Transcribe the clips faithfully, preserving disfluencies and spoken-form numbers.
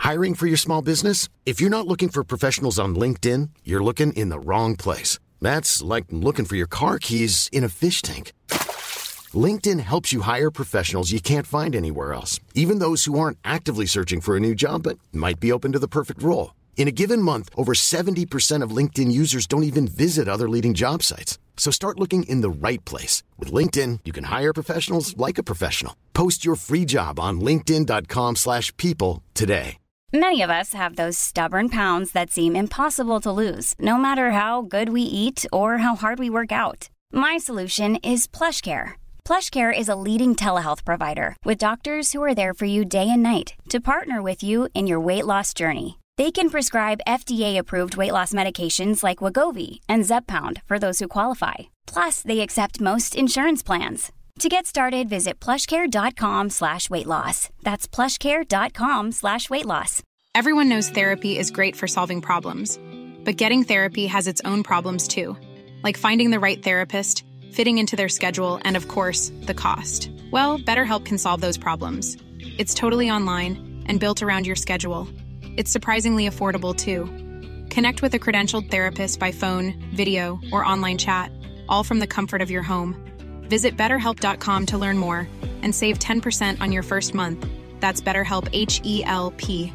Hiring for your small business? If you're not looking for professionals on LinkedIn, you're looking in the wrong place. That's like looking for your car keys in a fish tank. LinkedIn helps you hire professionals you can't find anywhere else, even those who aren't actively searching for a new job but might be open to the perfect role. In a given month, over seventy percent of LinkedIn users don't even visit other leading job sites. So start looking in the right place. With LinkedIn, you can hire professionals like a professional. Post your free job on linkedin.com slash people today. Many of us have those stubborn pounds that seem impossible to lose, no matter how good we eat or how hard we work out. My solution is PlushCare. PlushCare is a leading telehealth provider with doctors who are there for you day and night to partner with you in your weight loss journey. They can prescribe F D A-approved weight loss medications like Wegovy and Zepbound for those who qualify. Plus, they accept most insurance plans. To get started, visit plushcare.com slash weight loss. That's plushcare.com slash weight loss. Everyone knows therapy is great for solving problems, but getting therapy has its own problems too, like finding the right therapist, fitting into their schedule, and of course, the cost. Well, BetterHelp can solve those problems. It's totally online and built around your schedule. It's surprisingly affordable too. Connect with a credentialed therapist by phone, video, or online chat, all from the comfort of your home. Visit better help dot com to learn more and save ten percent on your first month. That's BetterHelp, H E L P.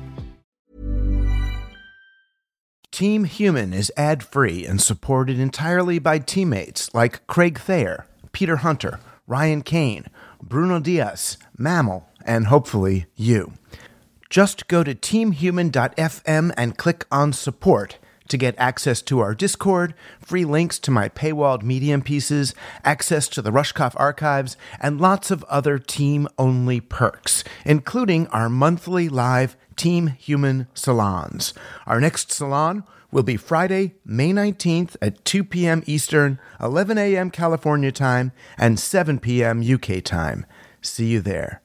Team Human is ad-free and supported entirely by teammates like Craig Thayer, Peter Hunter, Ryan Kane, Bruno Diaz, Mammal, and hopefully you. Just go to team human dot f m and click on support to get access to our Discord, free links to my paywalled Medium pieces, access to the Rushkoff archives, and lots of other team-only perks, including our monthly live Team Human salons. Our next salon will be Friday, May nineteenth at two p.m. Eastern, eleven a.m. California time, and seven p.m. U K time. See you there.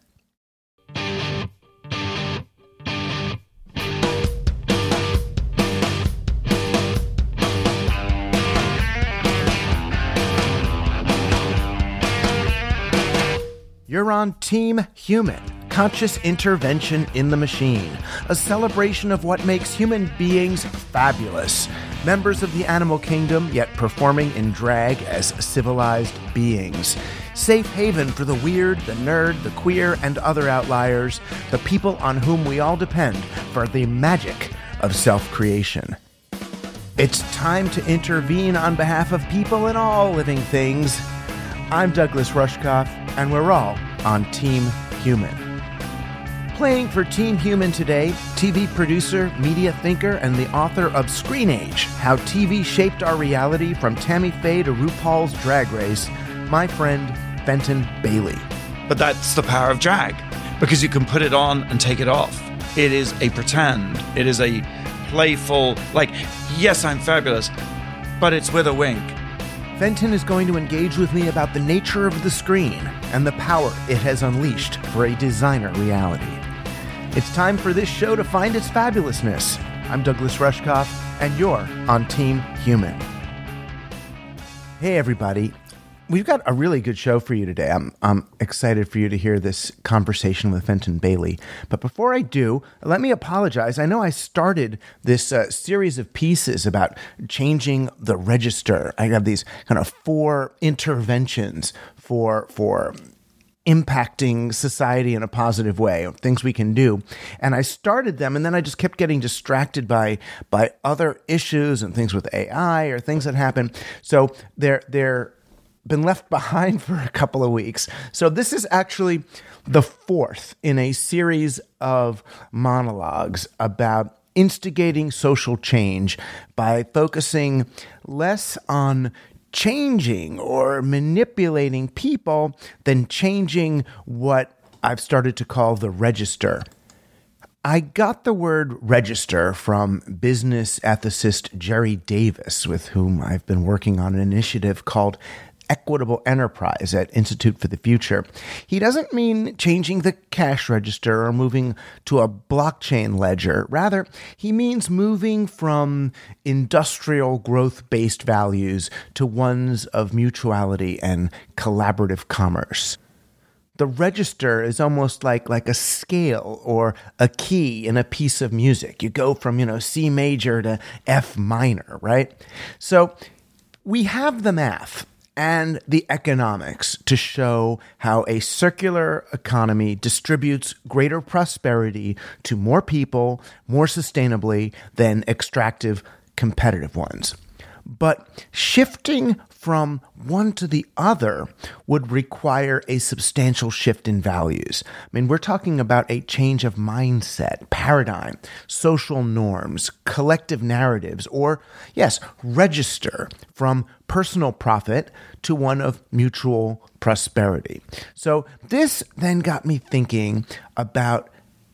You're on Team Human, conscious intervention in the machine, a celebration of what makes human beings fabulous, members of the animal kingdom, yet performing in drag as civilized beings. Safe haven for the weird, the nerd, the queer, and other outliers, the people on whom we all depend for the magic of self-creation. It's time to intervene on behalf of people and all living things. I'm Douglas Rushkoff, and we're all on Team Human. Playing for Team Human today, T V producer, media thinker, and the author of Screen Age, How T V Shaped Our Reality from Tammy Faye to RuPaul's Drag Race, my friend Fenton Bailey. But that's the power of drag, because you can put it on and take it off. It is a pretend. It is a playful, like, yes, I'm fabulous, but it's with a wink. Fenton is going to engage with me about the nature of the screen and the power it has unleashed for a designer reality. It's time for this show to find its fabulousness. I'm Douglas Rushkoff, and you're on Team Human. Hey, everybody. We've got a really good show for you today. I'm, I'm excited for you to hear this conversation with Fenton Bailey. But before I do, let me apologize. I know I started this uh, series of pieces about changing the register. I have these kind of four interventions for for impacting society in a positive way, things we can do. And I started them, and then I just kept getting distracted by by other issues and things with A I or things that happen. So they're they're been left behind for a couple of weeks. So this is actually the fourth in a series of monologues about instigating social change by focusing less on changing or manipulating people than changing what I've started to call the register. I got the word register from business ethicist Jerry Davis, with whom I've been working on an initiative called Equitable Enterprise at Institute for the Future. He doesn't mean changing the cash register or moving to a blockchain ledger. Rather, he means moving from industrial growth-based values to ones of mutuality and collaborative commerce. the register is almost like, like a scale or a key in a piece of music. You go from, you know, C major to F minor, right? So we have the math and the economics to show how a circular economy distributes greater prosperity to more people more sustainably than extractive competitive ones. But shifting from one to the other would require a substantial shift in values. I mean, we're talking about a change of mindset, paradigm, social norms, collective narratives, or, yes, register from personal profit to one of mutual prosperity. So this then got me thinking about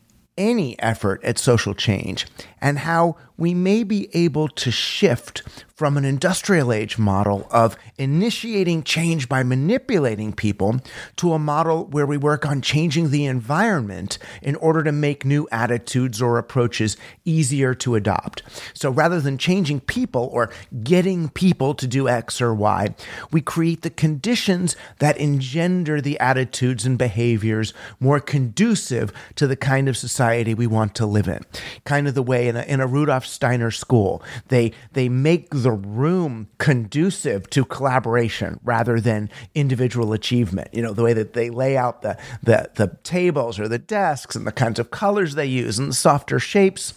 any effort at social change and how we may be able to shift from an industrial age model of initiating change by manipulating people to a model where we work on changing the environment in order to make new attitudes or approaches easier to adopt. So rather than changing people or getting people to do X or Y, we create the conditions that engender the attitudes and behaviors more conducive to the kind of society we want to live in. Kind of the way in a, in a Rudolf Steiner school, they they make the room conducive to collaboration rather than individual achievement. You know, the way that they lay out the, the, the tables or the desks and the kinds of colors they use and the softer shapes.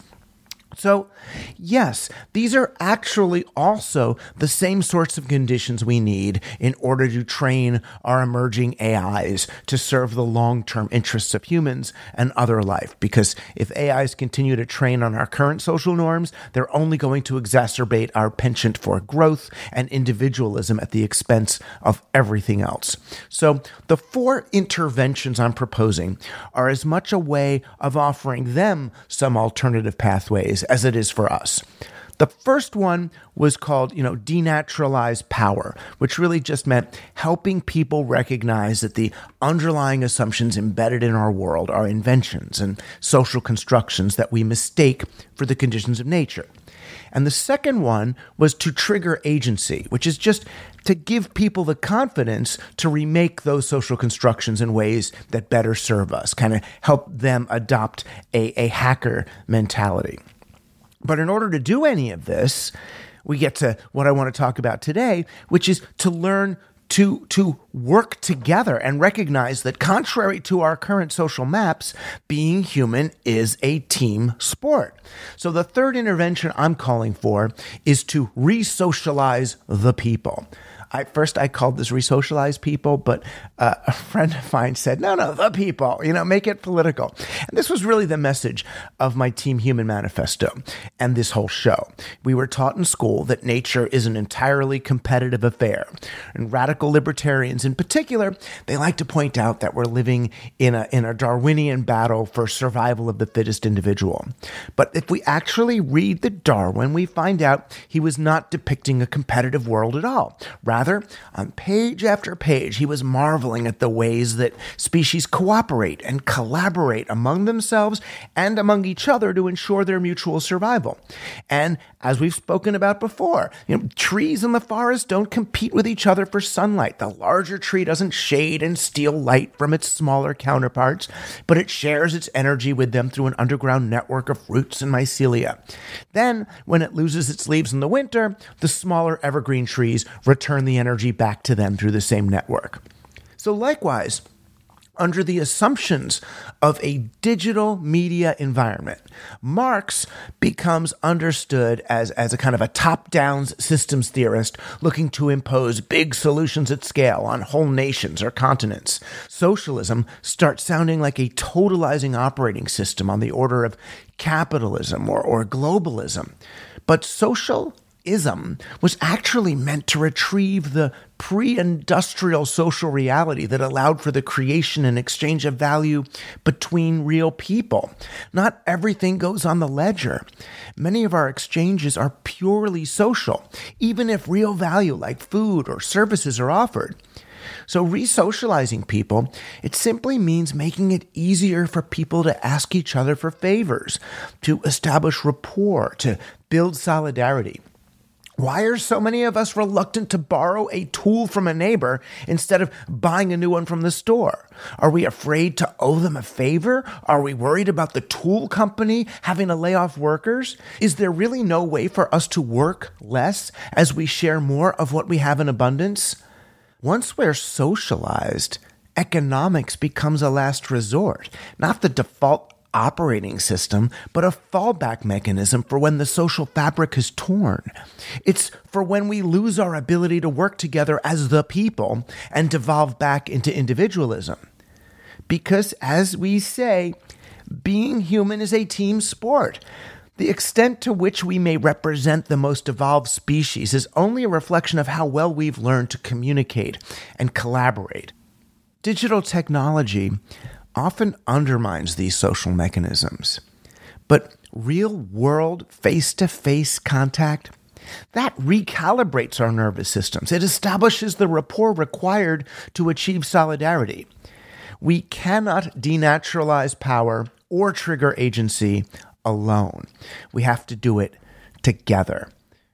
So, yes, these are actually also the same sorts of conditions we need in order to train our emerging A Is to serve the long-term interests of humans and other life. Because if A Is continue to train on our current social norms, they're only going to exacerbate our penchant for growth and individualism at the expense of everything else. So, the four interventions I'm proposing are as much a way of offering them some alternative pathways as it is for us. The first one was called, you know, denaturalize power, which really just meant helping people recognize that the underlying assumptions embedded in our world are inventions and social constructions that we mistake for the conditions of nature. And the second one was to trigger agency, which is just to give people the confidence to remake those social constructions in ways that better serve us, kind of help them adopt a, a hacker mentality. But in order to do any of this, we get to what I want to talk about today, which is to learn to, to work together and recognize that contrary to our current social maps, being human is a team sport. So the third intervention I'm calling for is to re-socialize the people. I, first, I called this resocialize people, but uh, a friend of mine said, no, no, the people, you know, make it political. And this was really the message of my Team Human manifesto and this whole show. We were taught in school that nature is an entirely competitive affair. And radical libertarians in particular, they like to point out that we're living in a, in a Darwinian battle for survival of the fittest individual. But if we actually read the Darwin, we find out he was not depicting a competitive world at all. Rather, on page after page, he was marveling at the ways that species cooperate and collaborate among themselves and among each other to ensure their mutual survival. And as we've spoken about before, you know, trees in the forest don't compete with each other for sunlight. The larger tree doesn't shade and steal light from its smaller counterparts, but it shares its energy with them through an underground network of roots and mycelia. Then, when it loses its leaves in the winter, the smaller evergreen trees return the energy back to them through the same network. So likewise, under the assumptions of a digital media environment, Marx becomes understood as, as a kind of a top-down systems theorist looking to impose big solutions at scale on whole nations or continents. Socialism starts sounding like a totalizing operating system on the order of capitalism or, or globalism. But social ism was actually meant to retrieve the pre-industrial social reality that allowed for the creation and exchange of value between real people. Not everything goes on the ledger. Many of our exchanges are purely social, even if real value like food or services are offered. So re-socializing people, it simply means making it easier for people to ask each other for favors, to establish rapport, to build solidarity. Why are so many of us reluctant to borrow a tool from a neighbor instead of buying a new one from the store? Are we afraid to owe them a favor? Are we worried about the tool company having to lay off workers? Is there really no way for us to work less as we share more of what we have in abundance? Once we're socialized, economics becomes a last resort, not the default operating system, but a fallback mechanism for when the social fabric is torn. It's for when we lose our ability to work together as the people and devolve back into individualism. Because, as we say, being human is a team sport. The extent to which we may represent the most evolved species is only a reflection of how well we've learned to communicate and collaborate. Digital technology often undermines these social mechanisms. But real-world, face-to-face contact, that recalibrates our nervous systems. It establishes the rapport required to achieve solidarity. We cannot denaturalize power or trigger agency alone. We have to do it together.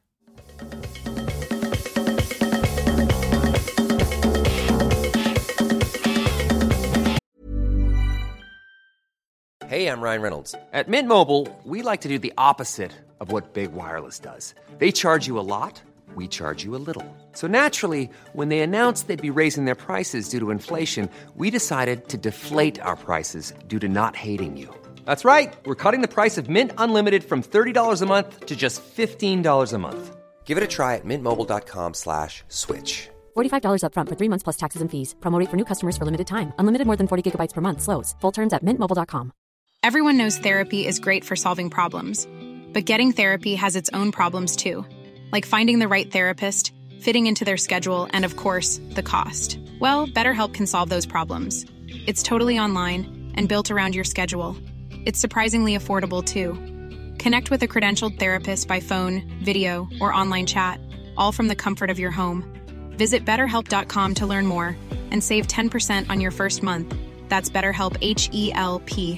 Hey, I'm Ryan Reynolds. At Mint Mobile, we like to do the opposite of what Big Wireless does. They charge you a lot, we charge you a little. So naturally, when they announced they'd be raising their prices due to inflation, we decided to deflate our prices due to not hating you. That's right. We're cutting the price of Mint Unlimited from thirty dollars a month to just fifteen dollars a month. Give it a try at mintmobile.com slash switch. forty-five dollars up front for three months plus taxes and fees. Promo rate for new customers for limited time. Unlimited more than forty gigabytes per month. Slows full terms at mint mobile dot com. Everyone knows therapy is great for solving problems, but getting therapy has its own problems too, like finding the right therapist, fitting into their schedule, and of course, the cost. Well, BetterHelp can solve those problems. It's totally online and built around your schedule. It's surprisingly affordable too. Connect with a credentialed therapist by phone, video, or online chat, all from the comfort of your home. Visit better help dot com to learn more and save ten percent on your first month. That's BetterHelp, H E L P.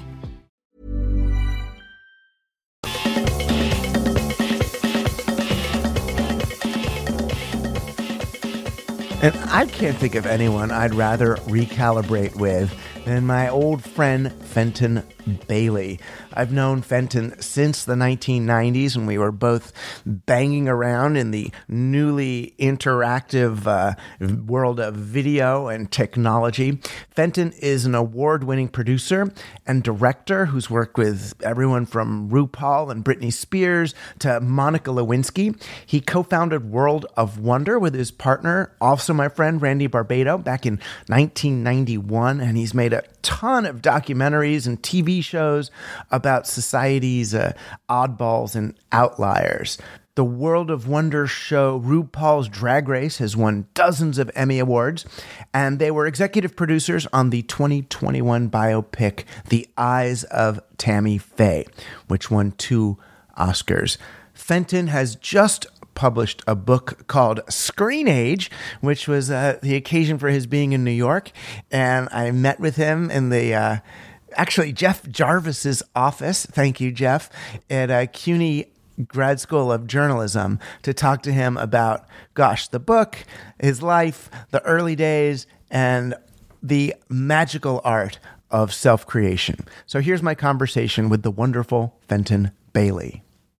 And I can't think of anyone I'd rather recalibrate with than my old friend Fenton Bailey. I've known Fenton since the nineteen nineties when we were both banging around in the newly interactive uh, world of video and technology. Fenton is an award-winning producer and director who's worked with everyone from RuPaul and Britney Spears to Monica Lewinsky. He co-founded World of Wonder with his partner, also my friend Randy Barbado, back in nineteen ninety-one, and he's made a ton of documentaries and T V shows about society's uh, oddballs and outliers. The World of Wonder show RuPaul's Drag Race has won dozens of Emmy Awards, and they were executive producers on the twenty twenty-one biopic The Eyes of Tammy Faye, which won two Oscars. Fenton has just published a book called Screen Age, which was uh, the occasion for his being in New York, and I met with him in the... Uh, Actually, Jeff Jarvis's office, thank you, Jeff, at uh, CUNY Grad School of Journalism to talk to him about, gosh, the book, his life, the early days, and the magical art of self-creation. So here's my conversation with the wonderful Fenton Bailey.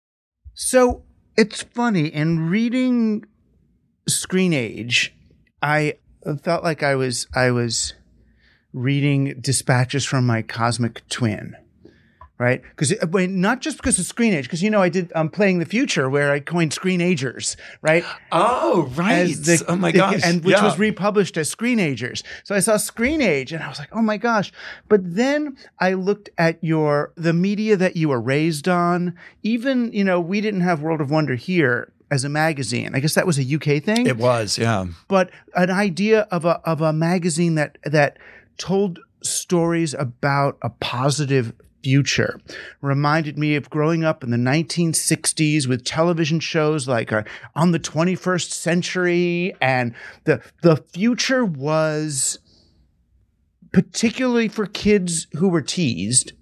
So it's funny, in reading Screen Age, I felt like I was I was... reading dispatches from my cosmic twin, right? Because not just because of Screen Age, because you know I did um, Playing the Future, where I coined Screen Agers, right? Oh, right! The, oh my gosh! The, and which yeah. was republished as Screen Agers. So I saw Screen Age, and I was like, oh my gosh! But then I looked at your the media that you were raised on. Even you know we didn't have World of Wonder here as a magazine. I guess that was a U K thing. It was, yeah. But an idea of a of a magazine that that told stories about a positive future reminded me of growing up in the nineteen sixties with television shows like uh, On the twenty-first Century, and the the future was, particularly for kids who were teased,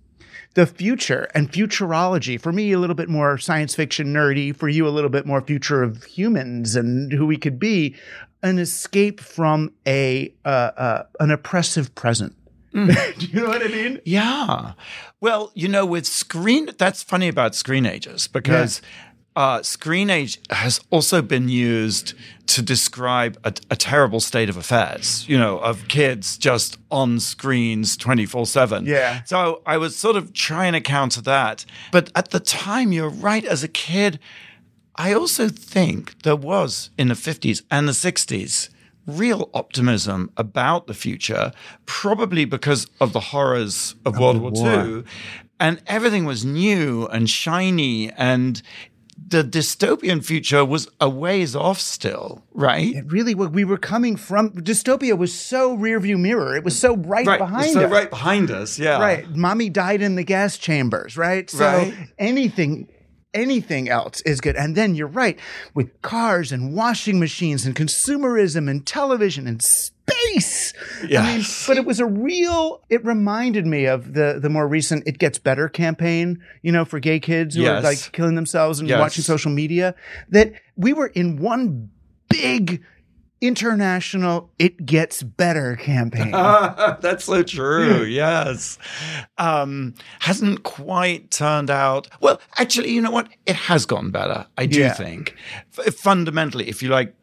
the future and futurology. For me, a little bit more science fiction nerdy. For you, a little bit more future of humans and who we could be. An escape from a uh, uh, an oppressive present. Mm. Do you know what I mean? Yeah. Well, you know, with screen, that's funny about screen ages because yeah. uh, screen age has also been used to describe a, a terrible state of affairs, you know, of kids just on screens twenty-four seven. Yeah. So I was sort of trying to counter that. But at the time, you're right, as a kid, I also think there was in the fifties and the sixties real optimism about the future, probably because of the horrors of, of World War Two. And everything was new and shiny, and the dystopian future was a ways off still, right? It really was. We were coming from, dystopia was so rearview mirror. It was so right, right behind so us. right behind us, yeah. Right. Mommy died in the gas chambers, right? So right. anything... Anything else is good. And then you're right, with cars and washing machines and consumerism and television and space. Yes. I mean, but it was a real, it reminded me of the the more recent It Gets Better campaign, you know, for gay kids who yes. are like killing themselves and yes. watching social media, that we were in one big international It Gets Better campaign. That's so true. Yes. Um, hasn't quite turned out. Well, actually, you know what? It has gotten better. I do Yeah. think. F- fundamentally, if you like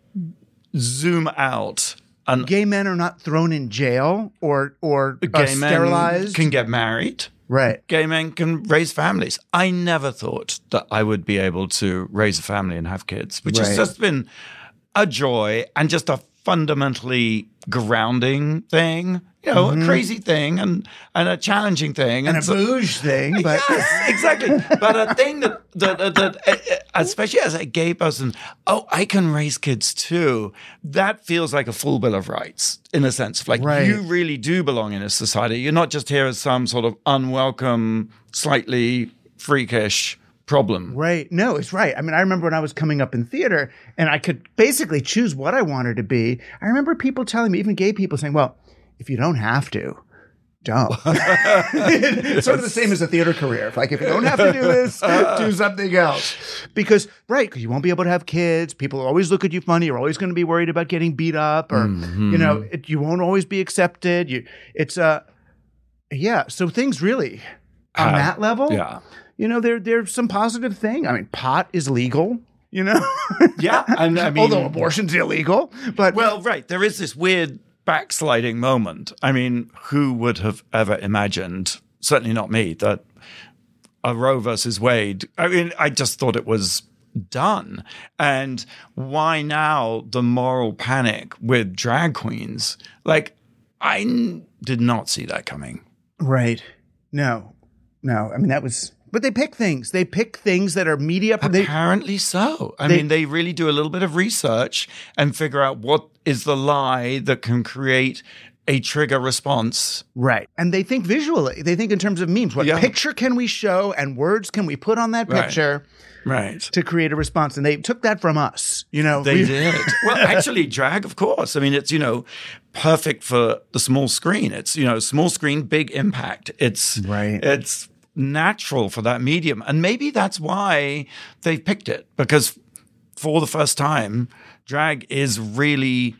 zoom out and Gay men are not thrown in jail or, or gay uh, men sterilized. can get married. Right. Gay men can raise families. I never thought that I would be able to raise a family and have kids, which Right. has just been a joy and just a fundamentally grounding thing, you know, Mm-hmm. a crazy thing and, and a challenging thing. And a so- bouge thing, but Yes, exactly. But a thing that, that, that, that uh, especially as a gay person, oh, I can raise kids too. That feels like a full bill of rights in a sense. Like Right. you really do belong in a society. You're not just here as some sort of unwelcome, slightly freakish problem. right. No, it's right. I mean, I remember when I was coming up in theater and I could basically choose what I wanted to be. I remember people telling me, even gay people saying, well, if you don't have to, don't. It's sort of the same as a theater career. Like, if you don't have to do this, do something else. Because, right, because you won't be able to have kids. People always look at you funny. You're always going to be worried about getting beat up or, Mm-hmm. you know, it, you won't always be accepted. You, it's, uh, yeah. So things really, on Uh, that level, Yeah. you know, there there's some positive thing. I mean, pot is legal, you know? Yeah. And I mean, Although abortion's illegal. But well, right. There is this weird backsliding moment. I mean, who would have ever imagined, certainly not me, that a Roe versus Wade, I mean, I just thought it was done. And why now the moral panic with drag queens? Like, I n- did not see that coming. Right. No. No. I mean, that was, but they pick things. They pick things that are media. They, Apparently so. I they- mean, they really do a little bit of research and figure out what is the lie that can create a trigger response. right. And they think visually. They think in terms of memes. What Yeah. picture can we show and words can we put on that Right. picture Right. to create a response? And they took that from us. You know, They we- did. Well, actually, drag, of course. I mean, it's, you know, perfect for the small screen. It's, you know, small screen, big impact. It's, Right. It's natural for that medium. And maybe that's why they picked it, because for the first time, drag is really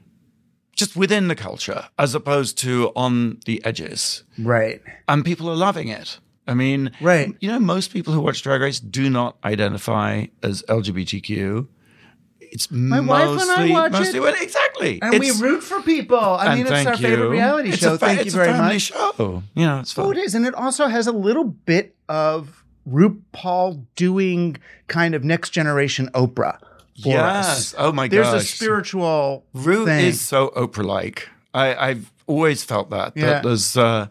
just within the culture as opposed to on the edges. Right. And people are loving it. I mean, Right. you know, most people who watch Drag Race do not identify as L G B T Q. It's My mostly, wife and I watch mostly, it. well, exactly. And It's- we root for people. I and mean, it's thank our favorite you. reality It's show. A fa- Thank it's you very a family much. show. You know, it's fun. Oh, it is. And it also has a little bit of RuPaul doing kind of next generation Oprah for Yes. us. Oh my There's a gosh. spiritual Ru thing. is so Oprah-like. I, I've always felt that. Yeah. That there's uh,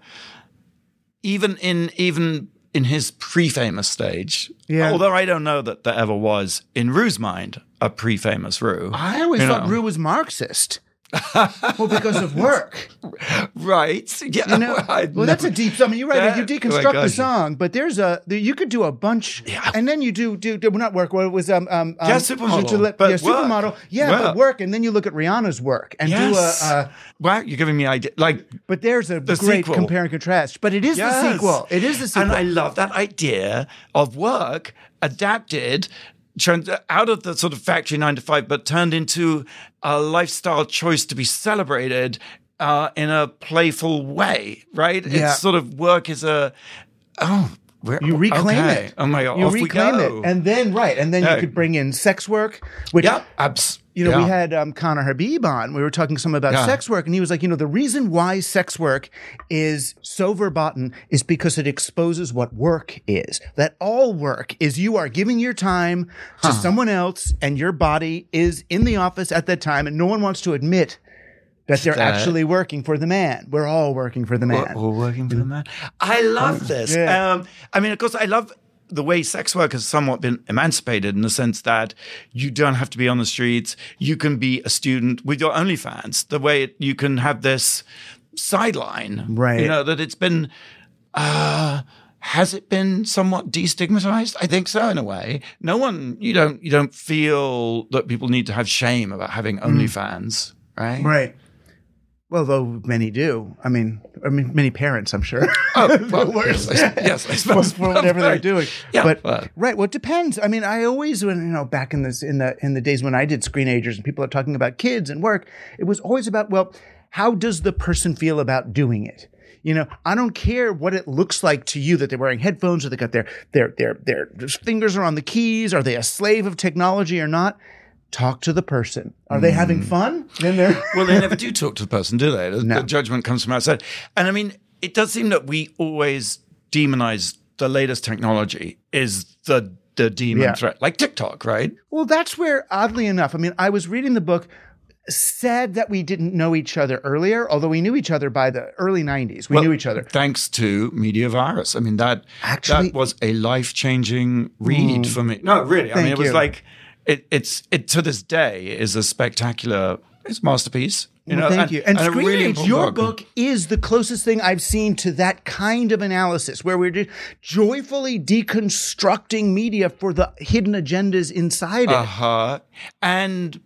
even in even in his pre-famous stage. Yeah. Although I don't know that there ever was in Ru's mind a pre-famous Ru. I always you thought know. Ru was Marxist. Well, because of work. Right. Yeah. You know, I well, that's a deep. I mean, you're right. Yeah. You deconstruct Oh my the gosh. song, but there's a there, you could do a bunch, Yeah. and then you do do, do well, not work. Well, it was um um Yeah, um, Supermodel, to let- but yeah, work. supermodel. Yeah, Well. but work, and then you look at Rihanna's work and Yes. do a. Uh, wow, you're giving me idea. Like, but there's a The great sequel. compare and contrast. But it is yes. the sequel. It is the sequel. And I love that idea of work adapted trans- out of the sort of factory nine to five, but turned into a lifestyle choice to be celebrated uh, in a playful way, right? Yeah. It's sort of work is a, oh, we're, You reclaim okay. it. Oh my God, You off reclaim we go. it, and then right, and then Yeah. you could bring in sex work, which yeah, abs- you know we yeah. had um, Connor Habib on. We were talking some about Yeah. sex work, and he was like, you know, the reason why sex work is so verboten is because it exposes what work is. That all work is you are giving your time to someone else, and your body is in the office at that time, and no one wants to admit that they're That- actually working for the man. We're all working for the man. We're all working for the man. I love this. Yeah. Um, I mean, of course, I love the way sex work has somewhat been emancipated in the sense that you don't have to be on the streets. You can be a student with your OnlyFans. The way it, you can have this sideline, Right. You know, that it's been. Uh, has it been somewhat destigmatized? I think so, in a way. No one, you don't, you don't feel that people need to have shame about having OnlyFans, right? Right. Well, though many do. I mean, I mean, many parents, I'm sure. Oh, well, yes, I, yes, I suppose. for whatever they're doing. Yeah, but well. right, well, it depends. I mean, I always, when you know, back in this in the in the days when I did Screenagers and people are talking about kids and work, it was always about, well, how does the person feel about doing it? You know, I don't care what it looks like to you that they're wearing headphones or they got their their their their fingers are on the keys. Are they a slave of technology or not? Talk to the person. Are they having fun? Then they're Well, they never do talk to the person, do they? The, No. the judgment comes from outside. And I mean, it does seem that we always demonize the latest technology is the the demon Yeah. threat, like TikTok, right? Well, that's where, oddly enough, I mean, I was reading the book. Sad that we didn't know each other earlier, although we knew each other by the early nineties. We Well, knew each other. Thanks to Media Virus. I mean, that Actually- that was a life-changing read for me. No, really. I Thank mean, it was you. like, it, it's, it to this day is a spectacular, it's a masterpiece. You Well, know, thank you. And, a Screen really Age, important your book is the closest thing I've seen to that kind of analysis where we're just joyfully deconstructing media for the hidden agendas inside it. Uh-huh. And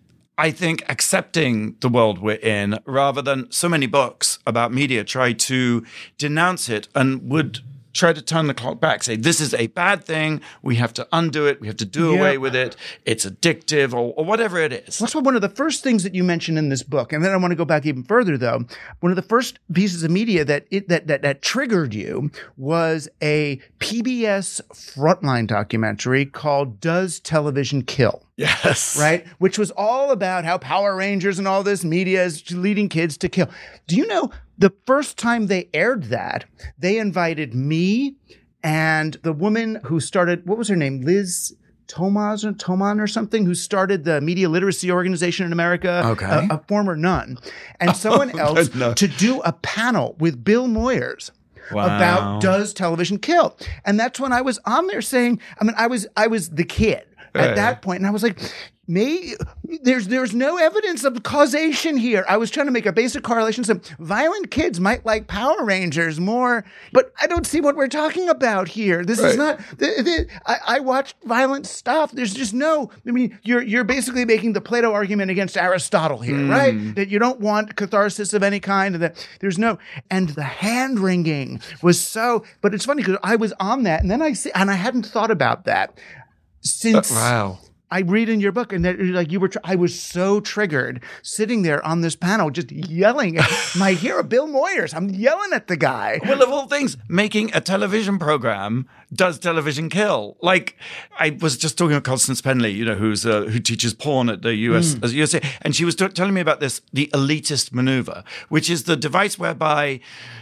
I think accepting the world we're in rather than so many books about media try to denounce it and would try to turn the clock back, say, this is a bad thing. We have to undo it. We have to do Yeah. away with it. It's addictive or, or whatever it is. That's why one of the first things that you mentioned in this book, and then I want to go back even further though. One of the first pieces of media that it that that, that triggered you was a P B S Frontline documentary called "Does Television Kill?" Yes. Right? Which was all about how Power Rangers and all this media is leading kids to kill. Do you know the first time they aired that, they invited me and the woman who started, what was her name? Liz Tomaz or Toman or something, who started the Media Literacy Organization in America, Okay. a, a former nun, and someone else no. to do a panel with Bill Moyers. Wow. About does television kill? And that's when I was on there saying, I mean, I was I was the kid at Right. that point, and I was like, me, there's there's no evidence of causation here. I was trying to make a basic correlation. So violent kids might like Power Rangers more, but I don't see what we're talking about here. This is Right. not. The, the, I, I watched violent stuff. There's just no. I mean, you're you're basically making the Plato argument against Aristotle here, right? That you don't want catharsis of any kind, and that there's no. And the hand wringing was so. But it's funny because I was on that, and then I see, and I hadn't thought about that since. Wow. I read in your book, and that like you were, tr- I was so triggered sitting there on this panel, just yelling at my hero, Bill Moyers. I'm yelling at the guy. Well, of all things, making a television program, does television kill? Like, I was just talking with Constance Penley, you know, who's uh, who teaches porn at the U S, as U S A, and she was t- telling me about this, the elitist maneuver, which is the device whereby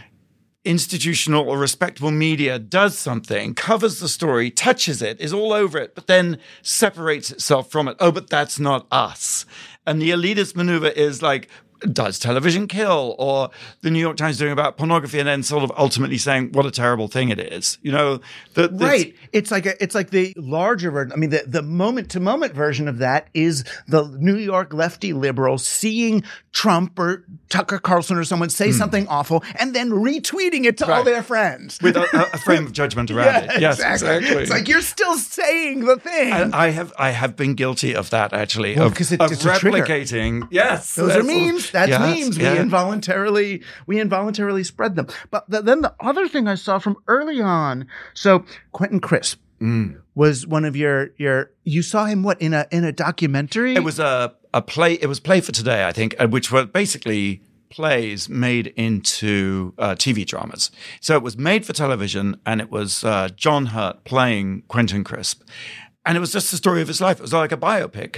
institutional or respectable media does something, covers the story, touches it, is all over it, but then separates itself from it. Oh, but that's not us. And the elitist maneuver is like, does television kill? Or the New York Times doing about pornography and then sort of ultimately saying what a terrible thing it is. You know, the, right. It's like a, it's like the larger version. I mean, the, the moment to moment version of that is the New York lefty liberals seeing Trump or Tucker Carlson or someone say mm. something awful and then retweeting it to right. all their friends with a, a frame of judgment around yeah, it. Yes, exactly. exactly. It's like you're still saying the thing. And I have I have been guilty of that actually. Well, of, because it, of it's replicating. Yes, those are memes. That's yes, memes. Yeah. We involuntarily we involuntarily spread them. But the, then the other thing I saw from early on. So Quentin Crisp mm. was one of your your. You saw him what in a in a documentary? It was a a play. It was Play for Today, I think, which were basically plays made into uh, T V dramas. So it was made for television, and it was uh, John Hurt playing Quentin Crisp. And it was just the story of his life. It was like a biopic.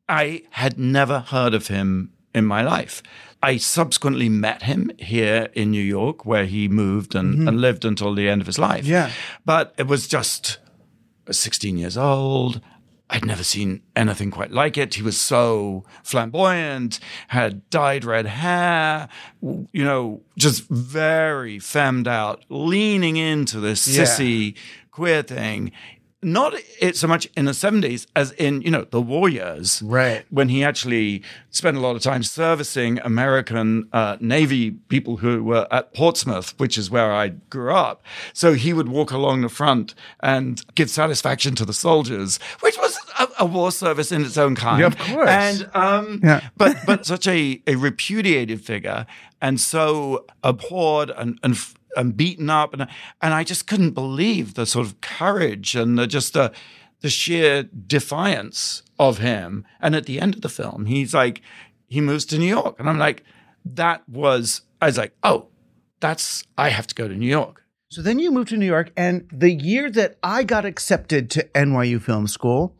I had never heard of him in my life. I subsequently met him here in New York, where he moved and, mm-hmm. and lived until the end of his life. Yeah. But it was just sixteen years old. I'd never seen anything quite like it. He was so flamboyant, had dyed red hair, you know, just very femmed out, leaning into this yeah. sissy queer thing. Not it so much in the seventies as in, you know, the war years. Right. When he actually spent a lot of time servicing American uh, Navy people who were at Portsmouth, which is where I grew up. So he would walk along the front and give satisfaction to the soldiers, which was a, a war service in its own kind. Yeah, of course. And, um, yeah. but, but such a, a repudiated figure and so abhorred and, and and beaten up, and and I just couldn't believe the sort of courage and the, just the the sheer defiance of him. And at the end of the film, he's like, he moves to New York, and I'm like, that was I was like, oh, that's I have to go to New York. So then you moved to New York, and the year that I got accepted to N Y U Film School,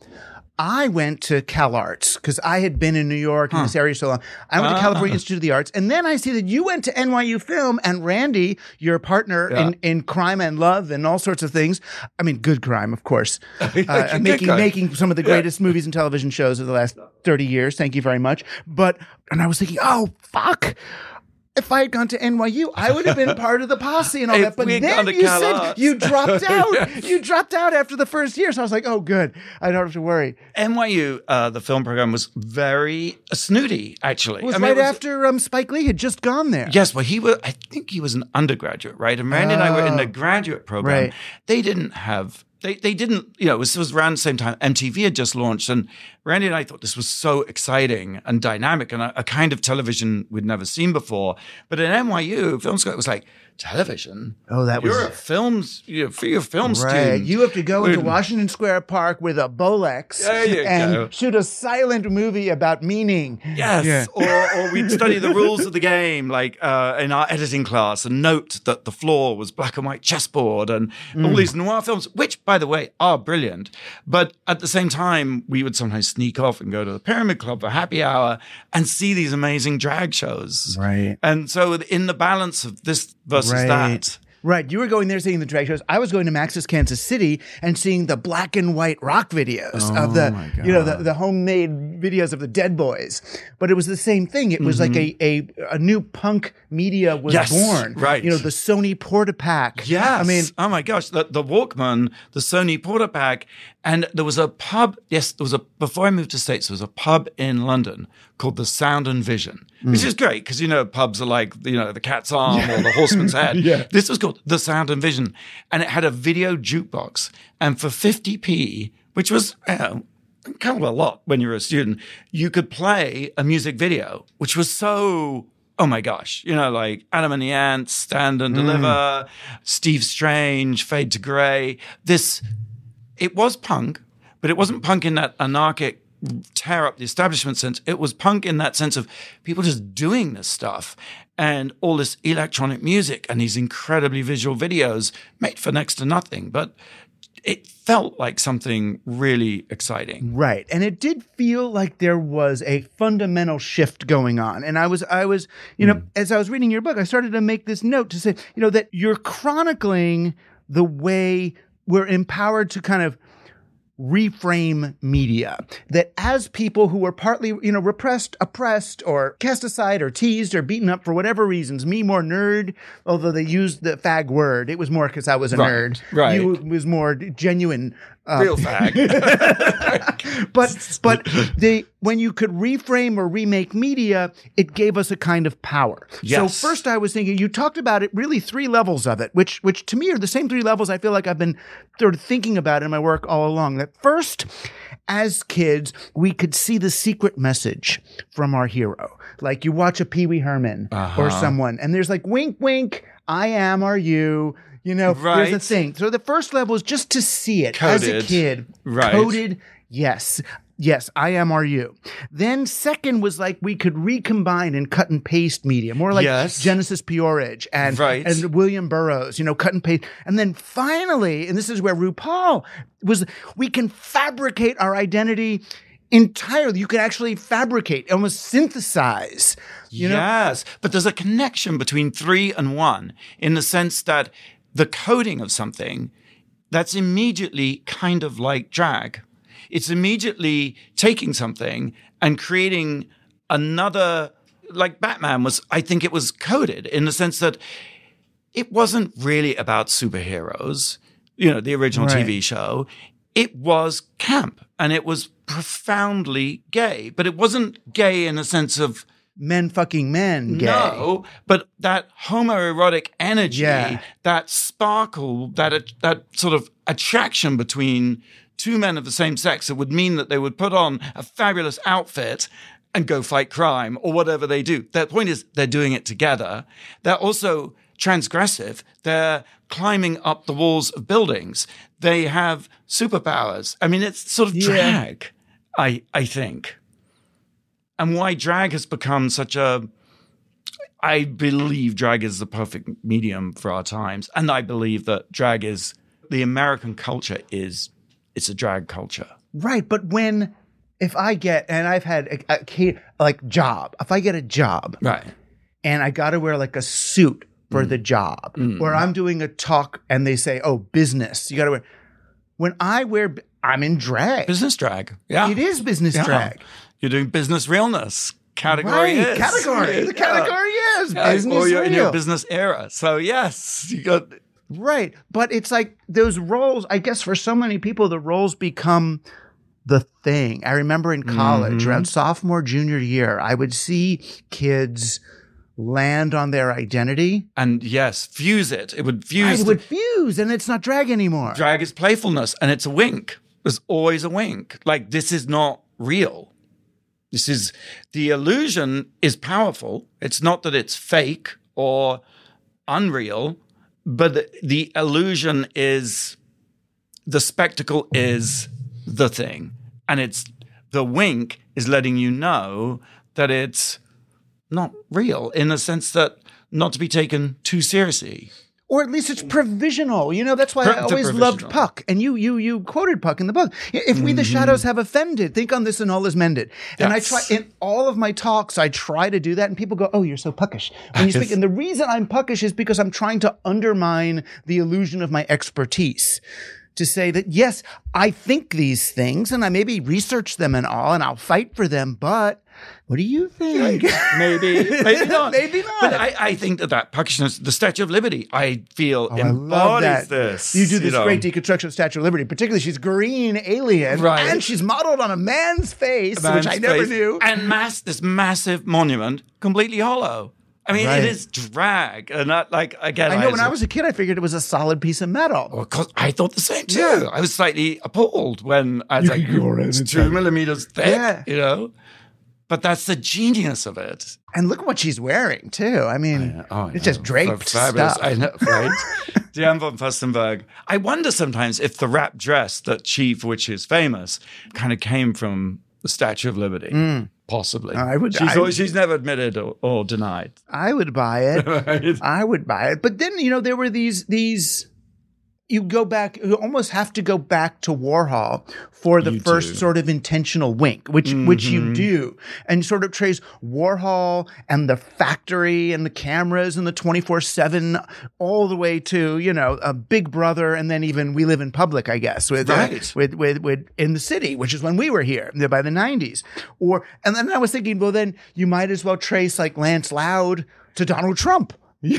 I went to CalArts because I had been in New York in huh. this area so long. I went uh, to California Institute of the Arts. And then I see that you went to N Y U Film, and Randy, your partner yeah. in, in crime and love and all sorts of things. I mean, good crime, of course. Uh, making making some of the greatest yeah. movies and television shows of the last thirty years. Thank you very much. But, and I was thinking, oh, fuck. If I had gone to N Y U, I would have been part of the posse and all that. But then you said you dropped out. yes. You dropped out after the first year. So I was like, oh, good. I don't have to worry. N Y U, uh, the film program, was very snooty, actually. It was I mean, right it was, after um, Spike Lee had just gone there. Yes, well, he was, I think he was an undergraduate, right? And Randy oh, and I were in the graduate program. Right. They didn't have... They they didn't, you know, it was, it was around the same time M T V had just launched, and Randy and I thought this was so exciting and dynamic and a, a kind of television we'd never seen before. But at N Y U, film school, it was like, television? Oh, that was... You're a film, you're, you're a film right. student. You have to go into Washington Square Park with a Bolex and go. shoot a silent movie about meaning. Yes. Yeah. Or, or we'd study the rules of the game, like uh, in our editing class, and note that the floor was black and white chessboard and mm. all these noir films, which, by the way, are brilliant. But at the same time, we would sometimes sneak off and go to the Pyramid Club for happy hour and see these amazing drag shows. Right. And so in the balance of this versus right. that. Right. You were going there seeing the drag shows. I was going to Max's Kansas City and seeing the black and white rock videos oh of the, you know, the, the homemade videos of the Dead Boys. But it was the same thing. It was mm-hmm. like a, a a new punk media was yes, born. Right. You know, the Sony Portapack. Yes. I mean, oh my gosh, the, the Walkman, the Sony Portapack. And there was a pub, yes, there was a, before I moved to States, there was a pub in London called the Sound and Vision, mm. which is great because, you know, pubs are like, you know, the Cat's Arm yeah. or the Horseman's Head. yeah. This was called the Sound and Vision. And it had a video jukebox. And for fifty p, which was, you know, kind of a lot when you were a student, you could play a music video, which was so... Oh my gosh, you know, like Adam and the Ants, Stand and Deliver, mm. Steve Strange, Fade to Grey. This, it was punk, but it wasn't punk in that anarchic tear up the establishment sense. It was punk in that sense of people just doing this stuff and all this electronic music and these incredibly visual videos made for next to nothing. But it felt like something really exciting. Right. And it did feel like there was a fundamental shift going on. And I was, I was, you know, mm. as I was reading your book, I started to make this note to say, you know, that you're chronicling the way we're empowered to kind of reframe media. That as people who were partly, you know, repressed, oppressed, or cast aside, or teased, or beaten up for whatever reasons, me more nerd, although they used the fag word, it was more because I was a Right, nerd. right. You was more genuine. Uh, Real fag. but but they when you could reframe or remake media, it gave us a kind of power. Yes. So first I was thinking, you talked about it, really three levels of it, which which to me are the same three levels I feel like I've been sort of thinking about in my work all along. That first, as kids, we could see the secret message from our hero. Like you watch a Pee Wee Herman Uh-huh. or someone, and there's like, wink, wink, I am, are you? You know, Right. there's a thing. So the first level is just to see it as a Coded. kid. Right. Coded, yes. Yes, I am, are you? Then second was like we could recombine and cut and paste media, more like Yes. Genesis Peorage and, Right. and William Burroughs, you know, cut and paste. And then finally, and this is where RuPaul was, we can fabricate our identity entirely. You can actually fabricate, almost synthesize. You know? Yes, but there's a connection between three and one in the sense that the coding of something, that's immediately kind of like drag. It's immediately taking something and creating another, like Batman was, I think it was coded in the sense that it wasn't really about superheroes, you know, the original T V Right. show. It was camp and it was profoundly gay, but it wasn't gay in the sense of Men fucking men, gay. no, but that homoerotic energy, Yeah. that sparkle, that that sort of attraction between two men of the same sex that would mean that they would put on a fabulous outfit and go fight crime or whatever they do. The point is they're doing it together. They're also transgressive. They're climbing up the walls of buildings. They have superpowers. I mean, it's sort of Yeah. drag, I I think. And why drag has become such a, I believe drag is the perfect medium for our times. And I believe that drag is, the American culture is, it's a drag culture. Right, but when, if I get, and I've had a, a key- like job, if I get a job Right. and I got to wear like a suit for the job, or I'm doing a talk and they say, oh, business, you got to wear, when I wear, I'm in drag. Business drag. Yeah. It is business Yeah. drag. You're doing business realness. Category Right, is. category. The Yeah. category is Yeah, business or you're in your real. business era. So yes, you got, Right. But it's like those roles, I guess for so many people, the roles become the thing. I remember in college, Mm-hmm. around sophomore, junior year, I would see kids land on their identity. and yes, fuse it. It would fuse. It the- would fuse and it's not drag anymore. drag is playfulness and it's a wink. There's always a wink. Like this is not real. This is, the illusion is powerful. It's not that it's fake or unreal, but the, the illusion is, the spectacle is the thing. And it's, the wink is letting you know that it's not real in the sense that not to be taken too seriously. Or at least it's provisional. You know, that's why Pro- I always the loved provisional. Puck. And you you you quoted Puck in the book. If we the shadows have offended, think on this and all is mended. And Yes. I try in all of my talks, I try to do that, and people go, "Oh, you're so puckish when you speak." And the reason I'm puckish is because I'm trying to undermine the illusion of my expertise. To say that, yes, I think these things and I maybe research them and all, and I'll fight for them, but what do you think? Maybe, maybe not. Maybe not. But I, I think that that puckishness, the Statue of Liberty, I feel Oh, I love embodies that. this. You do this know. great deconstruction of Statue of Liberty, particularly she's green alien, Right. and she's modeled on a man's face, Man's which I never face. knew. And mass, this massive monument, completely hollow. I mean, Right. it is drag. And that, like, again, I know when I was a kid, I figured it was a solid piece of metal. Of course, I thought the same too. Yeah. I was slightly appalled when I was like, it's two millimeters thick, Yeah. you know? But that's the genius of it. And look what she's wearing too. I mean, Oh, I it's just know. draped Fabulous. stuff. I know, right? Diane von Furstenberg. I wonder sometimes if the wrap dress that she, for which is famous, kind of came from the Statue of Liberty. Possibly. I would- She's, I- always, she's never admitted or, or denied. I would buy it. Right? I would buy it. But then, you know, there were these these you go back, you almost have to go back to Warhol for the You first do. sort of intentional wink, which Mm-hmm. which you do, and sort of trace Warhol and the factory and the cameras and the twenty-four seven all the way to, you know, a Big Brother, and then even We Live in Public, I guess, with, uh, Right. with, with, with in the city, which is when we were here by the nineties. Or, and then I was thinking, well, then you might as well trace like Lance Loud to Donald Trump.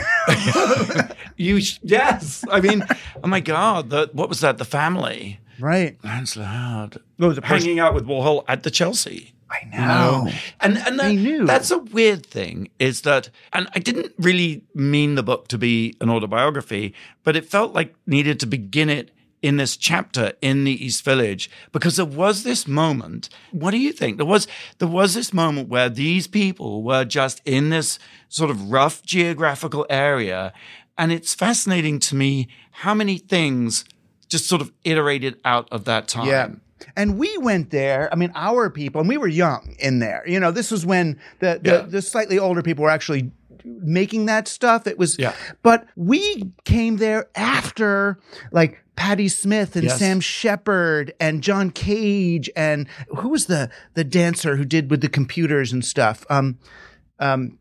You sh- yes. I mean, oh my God, the, what was that? The Family. Right. Lance Loud. What was the first- hanging out with Warhol at the Chelsea. I know. You know? And and They that- knew. that's a weird thing is that, and I didn't really mean the book to be an autobiography, but it felt like needed to begin it in this chapter in the East Village, because there was this moment. What do you think? There was there was this moment where these people were just in this sort of rough geographical area, and it's fascinating to me how many things just sort of iterated out of that time. Yeah. And we went there, I mean, our people, and we were young in there. You know, this was when the, the, Yeah. the slightly older people were actually making that stuff. It was, Yeah. but we came there after like Patti Smith and Yes. Sam Shepard and John Cage and who was the the dancer who did with the computers and stuff? Um, um,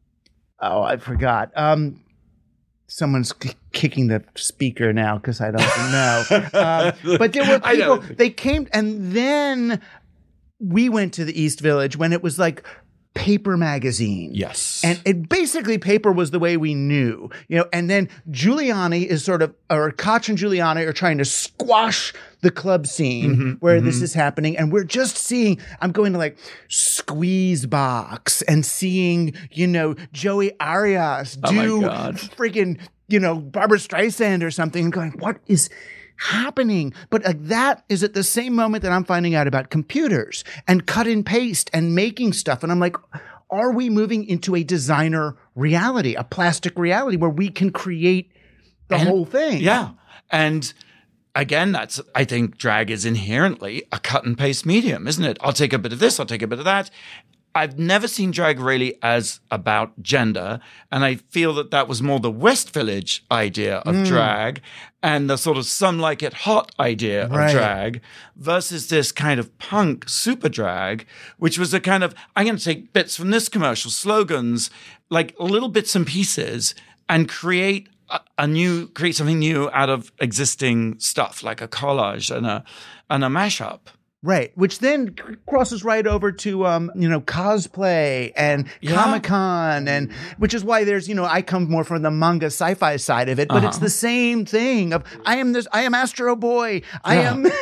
oh, I forgot. Um, someone's k- kicking the speaker now because I don't know. um, but there were I know. people. They came, and then we went to the East Village when it was like paper magazine. Yes. And it basically paper was the way we knew, you know, and then Giuliani is sort of, or Koch and Giuliani are trying to squash the club scene Mm-hmm, where this is happening. And we're just seeing, I'm going to like Squeeze Box and seeing, you know, Joey Arias Oh my do God. freaking, you know, Barbara Streisand or something, and going, what is happening? But uh, that is at the same moment that I'm finding out about computers and cut and paste and making stuff. And I'm like, are we moving into a designer reality, a plastic reality where we can create the And- whole thing? Yeah. And again, that's, I think drag is inherently a cut and paste medium, isn't it? I'll take a bit of this, I'll take a bit of that. I've never seen drag really as about gender. And I feel that that was more the West Village idea of Mm. drag and the sort of some like it hot idea Right. of drag versus this kind of punk super drag, which was a kind of, I'm going to take bits from this commercial, slogans, like little bits and pieces, and create a, a new, create something new out of existing stuff, like a collage and a, and a mashup. Right, which then c- crosses right over to um, you know, cosplay and Yeah. Comic-Con, and which is why there's, you know, I come more from the manga sci-fi side of it, but it's Uh-huh. the same thing of I am this I am Astro Boy. I Yeah. am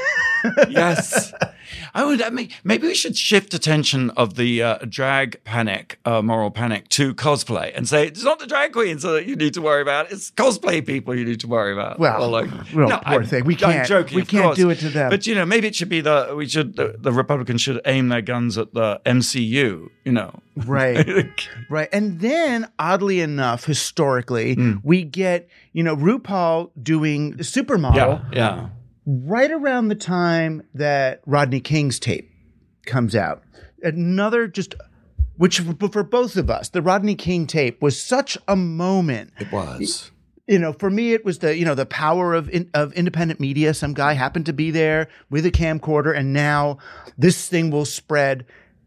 Yes. I would, I mean, maybe we should shift attention of the uh, drag panic, uh, moral panic, to cosplay and say it's not the drag queens that you need to worry about. It's cosplay people you need to worry about. Well, Or like, well, no, poor I'm- thing. We I'm can't- joking, we of can't course. do it to them. But, you know, maybe it should be the, we should, the, the Republicans should aim their guns at the M C U, you know. Right. Right. And then, oddly enough, historically, Hmm. we get, you know, RuPaul doing Supermodel yeah, yeah. right around the time that Rodney King's tape comes out. Another just, which for for both of us, the Rodney King tape was such a moment. It was. You know, for me, it was the, you know, the power of in, of independent media. Some guy happened to be there with a camcorder, and now this thing will spread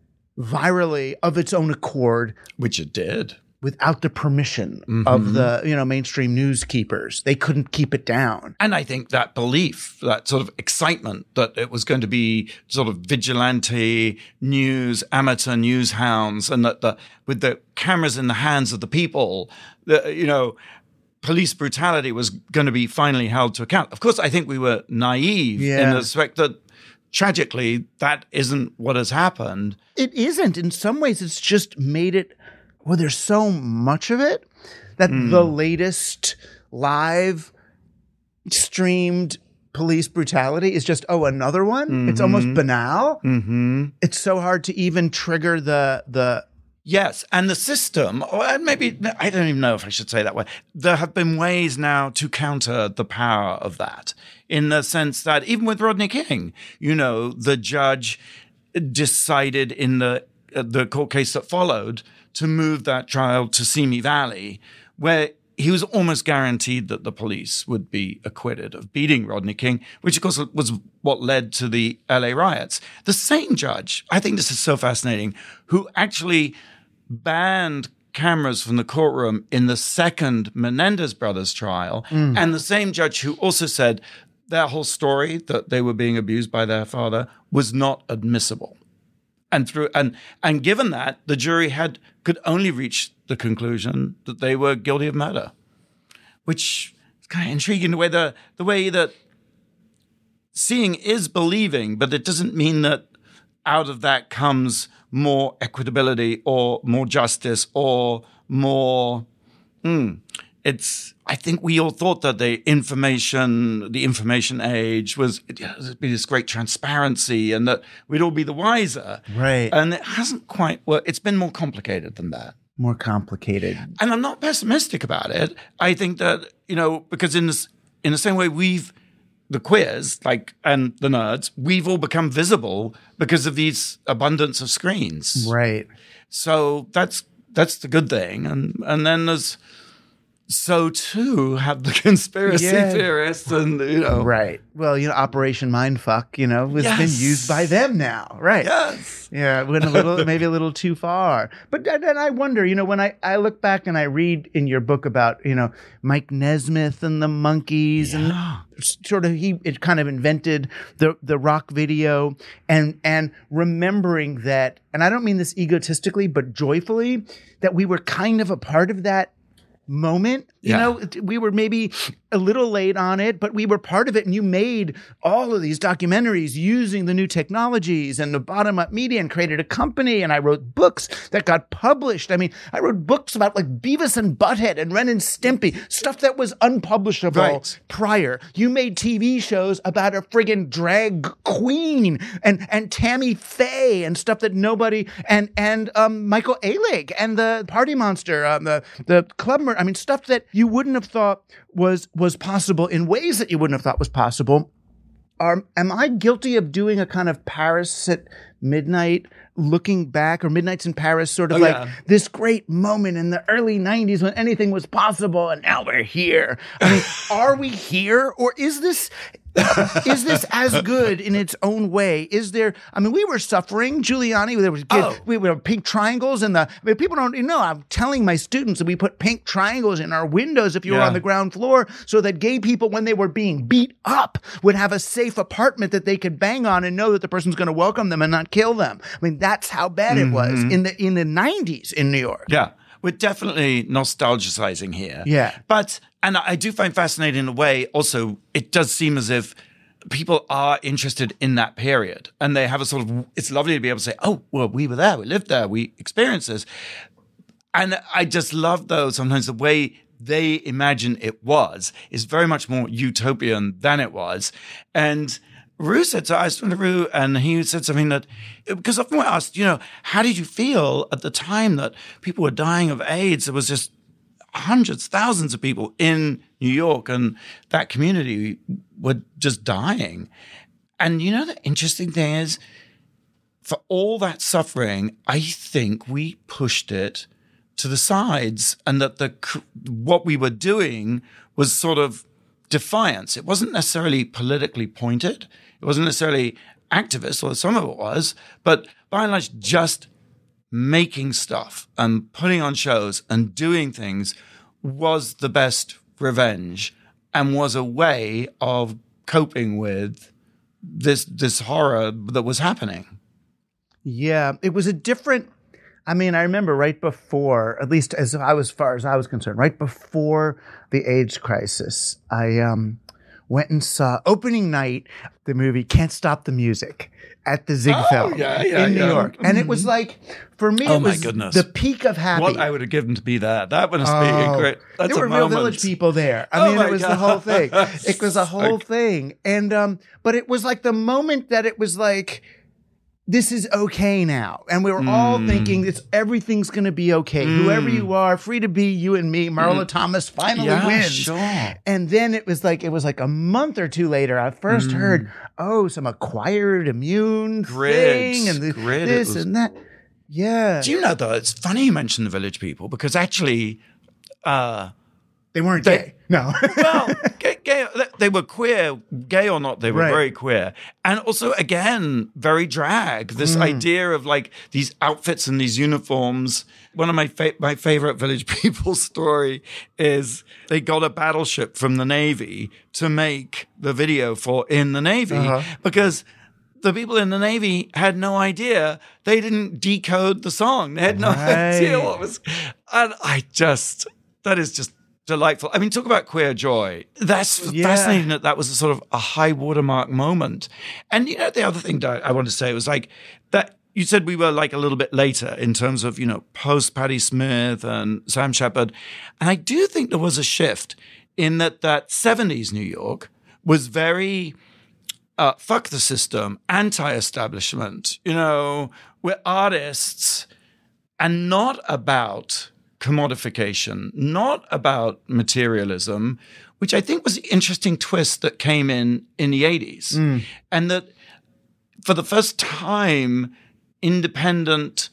virally of its own accord Which it did. without the permission Mm-hmm. of the, you know, mainstream news keepers. They couldn't keep it down. And I think that belief, that sort of excitement that it was going to be sort of vigilante news, amateur news hounds, and that the, with the cameras in the hands of the people, the, you know, police brutality was going to be finally held to account. Of course, I think we were naive in Yeah. the respect that tragically that isn't what has happened. It isn't. In some ways, it's just made it, well, there's so much of it that Hmm. the latest live streamed police brutality is just, oh, another one? It's almost banal. Mm-hmm. It's so hard to even trigger the, the, Yes, and the system, or maybe, I don't even know if I should say that way. There have been ways now to counter the power of that, in the sense that even with Rodney King, you know, the judge decided in the uh, the court case that followed to move that trial to Simi Valley, where he was almost guaranteed that the police would be acquitted of beating Rodney King, which of course was what led to the L A riots. The same judge, I think this is so fascinating, who actually banned cameras from the courtroom in the second Menendez brothers trial, mm. and the same judge who also said their whole story that they were being abused by their father was not admissible. And through and and given that, the jury had could only reach the conclusion that they were guilty of murder, which is kind of intriguing the way the the way that seeing is believing, but it doesn't mean that out of that comes more equitability or more justice or more. Mm, it's. I think we all thought that the information, the information age was you know, there'd be this great transparency, and that we'd all be the wiser. Right. And it hasn't quite. Well, it's been more complicated than that. More complicated. And I'm not pessimistic about it. I think that you know because in this, in the same way we've. The queers, like, and the nerds, we've all become visible because of these abundance of screens. Right. So that's that's the good thing. And and then there's so too have the conspiracy yeah. theorists and you know. Right. Well, you know, Operation Mindfuck, you know, has yes. been used by them now. Right. Yes. Yeah, it went a little maybe a little too far. But then I wonder, you know, when I, I look back and I read in your book about, you know, Mike Nesmith and the Monkees yeah. and sort of he it kind of invented the the rock video and and remembering that, and I don't mean this egotistically but joyfully, that we were kind of a part of that moment. You yeah. know, we were maybe a little late on it, but we were part of it. And you made all of these documentaries using the new technologies and the bottom-up media and created a company. And I wrote books that got published. I mean, I wrote books about like Beavis and Butthead and Ren and Stimpy, stuff that was unpublishable right. prior. You made T V shows about a friggin' drag queen and, and Tammy Faye and stuff that nobody, and, and um, Michael Ehrlich and the Party Monster, um, the, the Club Murder. I mean, stuff that you wouldn't have thought was was possible in ways that you wouldn't have thought was possible. Are, am I guilty of doing a kind of Paris at midnight, looking back, or Midnights in Paris, sort of oh, like yeah. this great moment in the early nineties when anything was possible, and now we're here? I mean, are we here, or is this... is this as good in its own way? Is there, I mean, we were suffering, Giuliani, there was good, oh. we were pink triangles and the, I mean, people don't, you know, I'm telling my students that we put pink triangles in our windows if you yeah. were on the ground floor so that gay people, when they were being beat up, would have a safe apartment that they could bang on and know that the person's going to welcome them and not kill them. I mean, that's how bad mm-hmm. it was in the, in the nineties in New York. Yeah. We're definitely nostalgizing here. Yeah. But, and I do find fascinating in a way, also, it does seem as if people are interested in that period. And they have a sort of, it's lovely to be able to say, oh, well, we were there, we lived there, we experienced this. And I just love, though, sometimes the way they imagine it was is very much more utopian than it was. And Rue said, so I was talking to Rue, and he said something that, because often we're asked, you know, how did you feel at the time that people were dying of AIDS? There was just hundreds, thousands of people in New York, and that community were just dying. And you know, the interesting thing is, for all that suffering, I think we pushed it to the sides, and that the what we were doing was sort of defiance. It wasn't necessarily politically pointed. It wasn't necessarily activist, although some of it was, but by and large, just making stuff and putting on shows and doing things was the best revenge, and was a way of coping with this this horror that was happening. Yeah, it was a different. I mean, I remember right before, at least as I was far as I was concerned, right before the AIDS crisis, I um, went and saw opening night the movie Can't Stop the Music at the Ziegfeld oh, yeah, yeah, in New yeah. York, and it was like, for me, oh it was my goodness. the peak of happy. What I would have given to be there. That would have oh, been great. That's there were a real moment. Village people there. I Oh mean, my it was God. the whole thing. It was a whole Okay. thing, and um, but it was like the moment that it was like, this is okay now. And we were all Mm. thinking it's everything's going to be okay. Whoever you are, free to be you and me. Marla Thomas finally Yeah, wins. sure. And then it was like, it was like a month or two later, I first heard, oh, some acquired immune Grid. thing and the, Grid, it this was- and that. Yeah. Do you know, though, it's funny you mention the Village People, because actually, uh, They weren't They- gay. No. well, gay, gay, they were queer, gay or not, they were Right. very queer. And also, again, very drag. This idea of like these outfits and these uniforms. One of my fa- my favorite Village People story is they got a battleship from the Navy to make the video for In the Navy because the people in the Navy had no idea. They didn't decode the song. They had no Right. idea what was. And I just, that is just delightful. I mean, talk about queer joy. That's Yeah. fascinating that that was a sort of a high watermark moment. And, you know, the other thing that I want to say was like that you said we were like a little bit later in terms of, you know, post Patti Smith and Sam Shepard. And I do think there was a shift in that that seventies New York was very uh, fuck the system, anti-establishment, you know, we're artists and not about commodification, not about materialism, which I think was the interesting twist that came in in the eighties. Mm. And that for the first time, independent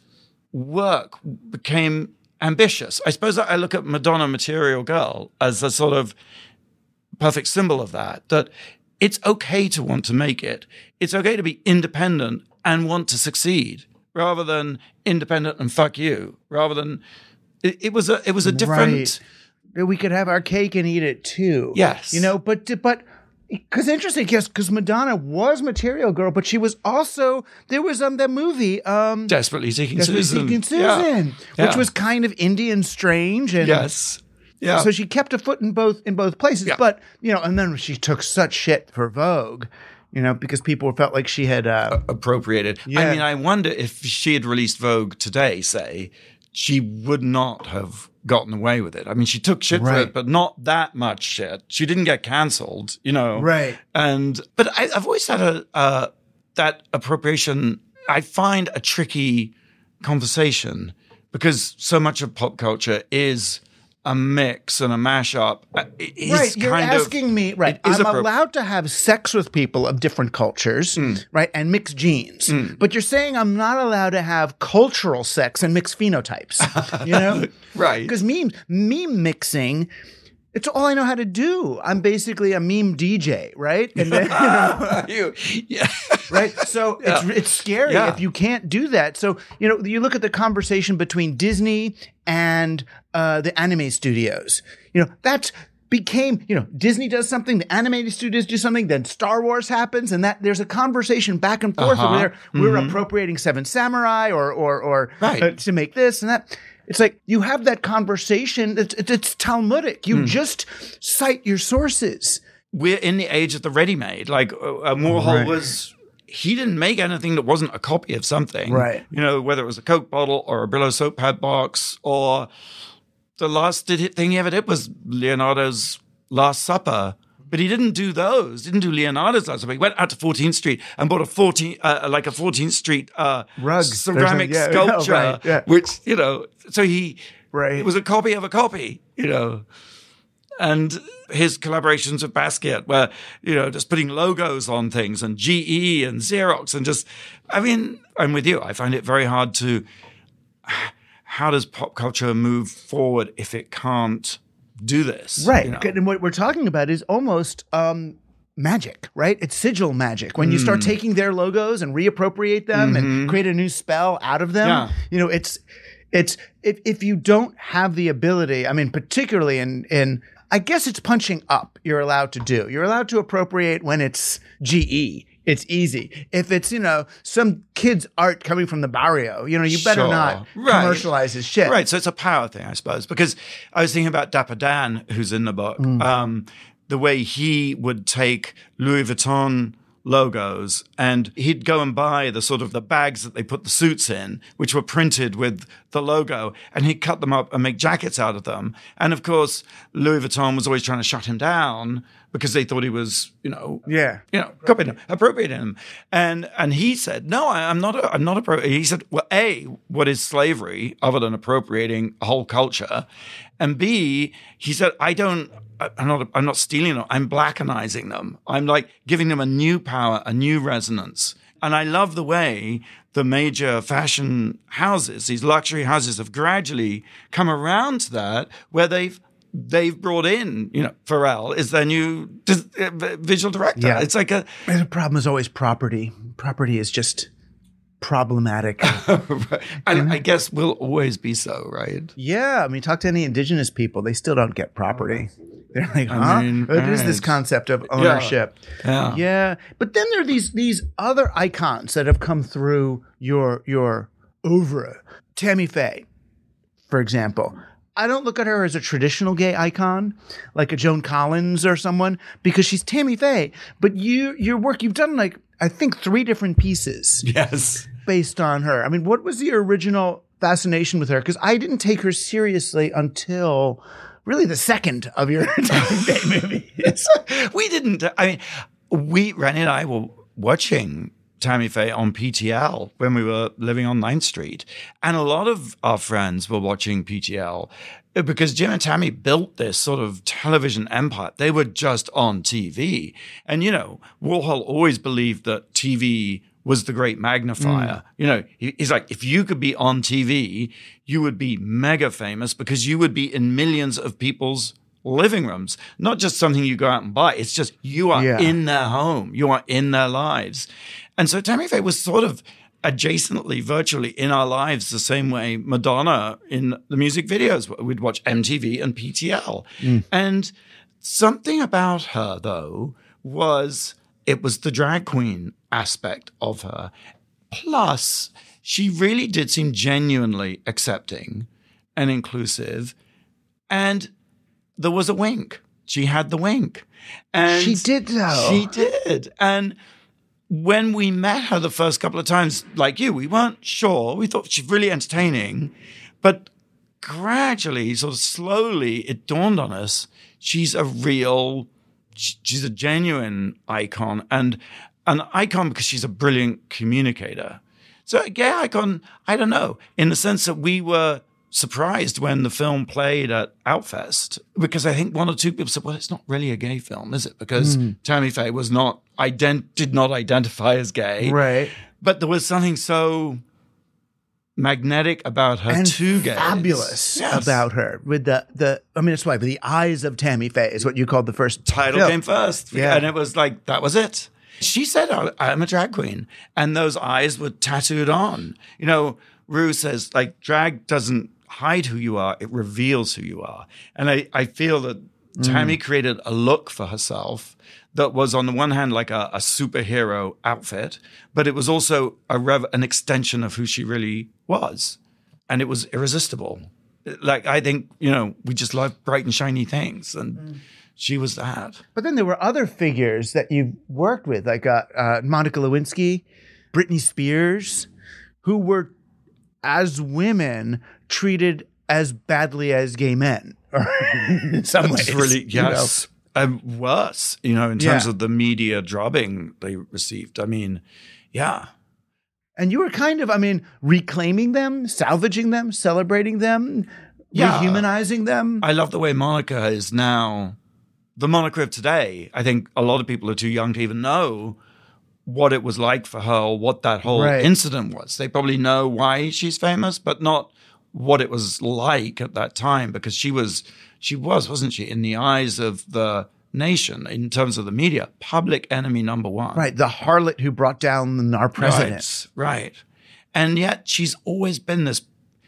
work became ambitious. I suppose I look at Madonna Material Girl as a sort of perfect symbol of that, that it's okay to want to make it. It's okay to be independent and want to succeed rather than independent and fuck you, rather than it, it was a it was a different Right. We could have our cake and eat it too. Yes. You know, but but because interesting, yes, because Madonna was Material Girl, but she was also there was um that movie um Desperately Seeking Desperately Susan. Seeking Susan, Yeah. which Yeah. was kind of indie and strange, and Yes. Yeah. so she kept a foot in both in both places. Yeah. But you know, and then she took such shit for Vogue, you know, because people felt like she had uh, appropriated. Yeah. I mean, I wonder if she had released Vogue today, say, she would not have gotten away with it. I mean, she took shit for Right. it, but not that much shit. She didn't get cancelled, you know. Right. And but I, I've always had a uh, that appropriation. I find a tricky conversation because so much of pop culture is a mix and a mashup. It is right, you're kind asking of, me, right? it is I'm appro- allowed to have sex with people of different cultures, right, and mixed genes. But you're saying I'm not allowed to have cultural sex and mixed phenotypes, you know? Right. Because meme, meme mixing, it's all I know how to do. I'm basically a meme D J, right? And then, you know, You- yeah. right? So it's Yeah. it's scary Yeah. if you can't do that. So you know, you look at the conversation between Disney and uh, the anime studios. You know, that became you know Disney does something, the animated studios do something, then Star Wars happens, and that there's a conversation back and forth Uh-huh. over there. We're appropriating Seven Samurai or or or Right. uh, to make this and that. It's like you have that conversation. It's, it's, it's Talmudic. You just cite your sources. We're in the age of the ready-made. Like uh, uh, Warhol Right. was, he didn't make anything that wasn't a copy of something. Right. You know, whether it was a Coke bottle or a Brillo soap pad box, or the last did thing he ever did was Leonardo's Last Supper. But he didn't do those. Didn't do Leonardo's Last Supper. He went out to fourteenth Street and bought a fourteen, uh, like a fourteenth Street uh, Rug. ceramic There's a- yeah, sculpture, right, yeah. which you know. So he, Right. it was a copy of a copy, you know. And his collaborations with Basquiat were, you know, just putting logos on things and G E and Xerox and just, I mean, I'm with you. I find it very hard to, how does pop culture move forward if it can't do this? Right. you know? And what we're talking about is almost um, magic, right? It's sigil magic. When you start Mm. taking their logos and reappropriate them and create a new spell out of them, Mm-hmm. Yeah. you know, it's it's if if you don't have the ability, I mean, particularly in in I guess it's punching up you're allowed to do. You're allowed to appropriate when it's G E. It's easy. If it's, you know, some kid's art coming from the barrio, you know, you better Sure. not Right. commercialize his shit. Right. So it's a power thing, I suppose, because I was thinking about Dapper Dan, who's in the book, um, the way he would take Louis Vuitton logos and he'd go and buy the sort of the bags that they put the suits in, which were printed with the logo, and he'd cut them up and make jackets out of them. And of course, Louis Vuitton was always trying to shut him down because they thought he was, you know, Yeah. you know, copying him, appropriating him. And and he said, no, I, I'm not, I'm not appropriating. He said, well, A, what is slavery other than appropriating a whole culture? And B, he said, I don't, I'm not, I'm not stealing them. I'm blackenizing them. I'm like giving them a new power, a new resonance. And I love the way the major fashion houses, these luxury houses, have gradually come around to that, where they've they've brought in, you know, Pharrell is their new dis- uh, visual director. Yeah. It's like a... The problem is always property. Property is just problematic. And I guess will always be so, right? Yeah. I mean, talk to any indigenous people. They still don't get property. They're like, huh? I mean, what is this right. concept of ownership? Yeah. Yeah. But then there are these these other icons that have come through your your oeuvre. Tammy Faye, for example. I don't look at her as a traditional gay icon, like a Joan Collins or someone, because she's Tammy Faye. But you, your work, you've done like, I think, three different pieces Yes. based on her. I mean, what was the original fascination with her? Because I didn't take her seriously until really the second of your Tammy Faye movies. We didn't. I mean, we, Rennie and I were watching Tammy Faye on P T L when we were living on ninth Street. And a lot of our friends were watching P T L because Jim and Tammy built this sort of television empire. They were just on T V. And, you know, Warhol always believed that T V was the great magnifier. Mm. You know, he's like, if you could be on T V, you would be mega famous because you would be in millions of people's living rooms, not just something you go out and buy. It's just you are yeah. in their home. You are in their lives. And so Tammy Faye was sort of adjacently, virtually in our lives the same way Madonna in the music videos. We'd watch M T V and P T L. Mm. And something about her, though, was it was the drag queen aspect of her. Plus, she really did seem genuinely accepting and inclusive. And there was a wink. She had the wink. And she did, though. She did. And when we met her the first couple of times, like you, we weren't sure. We thought she's really entertaining. But gradually, sort of slowly, it dawned on us, she's a real, she's a genuine icon. And an icon because she's a brilliant communicator. So a gay icon, I don't know, in the sense that we were surprised when the film played at Outfest, because I think one or two people said, well, it's not really a gay film, is it? Because mm. Tammy Faye was not, ident- did not identify as gay. Right. But there was something so magnetic about her and two gays. Fabulous yes. about her. With the, the, I mean, it's why, but the eyes of Tammy Faye is what you called the first title film. came first. Yeah. And it was like, that was it. She said, I'm a drag queen. And those eyes were tattooed on. You know, Rue says, like, drag doesn't hide who you are, it reveals who you are. And I, I feel that Tammy mm. created a look for herself that was on the one hand like a, a superhero outfit, but it was also a rev- an extension of who she really was. And it was irresistible. Like, I think, you know, we just love bright and shiny things. And mm. she was that. But then there were other figures that you worked with, like uh, uh, Monica Lewinsky, Britney Spears, who were, as women, treated as badly as gay men, or in some ways. Really, yes. You know? Um, worse, you know, in terms yeah. of the media drubbing they received. I mean, yeah. And you were kind of, I mean, reclaiming them, salvaging them, celebrating them, yeah. rehumanizing them. I love the way Monica is now the Monica of today. I think a lot of people are too young to even know what it was like for her or what that whole right. incident was. They probably know why she's famous, but not what it was like at that time, because she was, she was, wasn't she, in the eyes of the nation, in terms of the media, public enemy number one. Right, the harlot who brought down our president. Right, right. And yet she's always been this,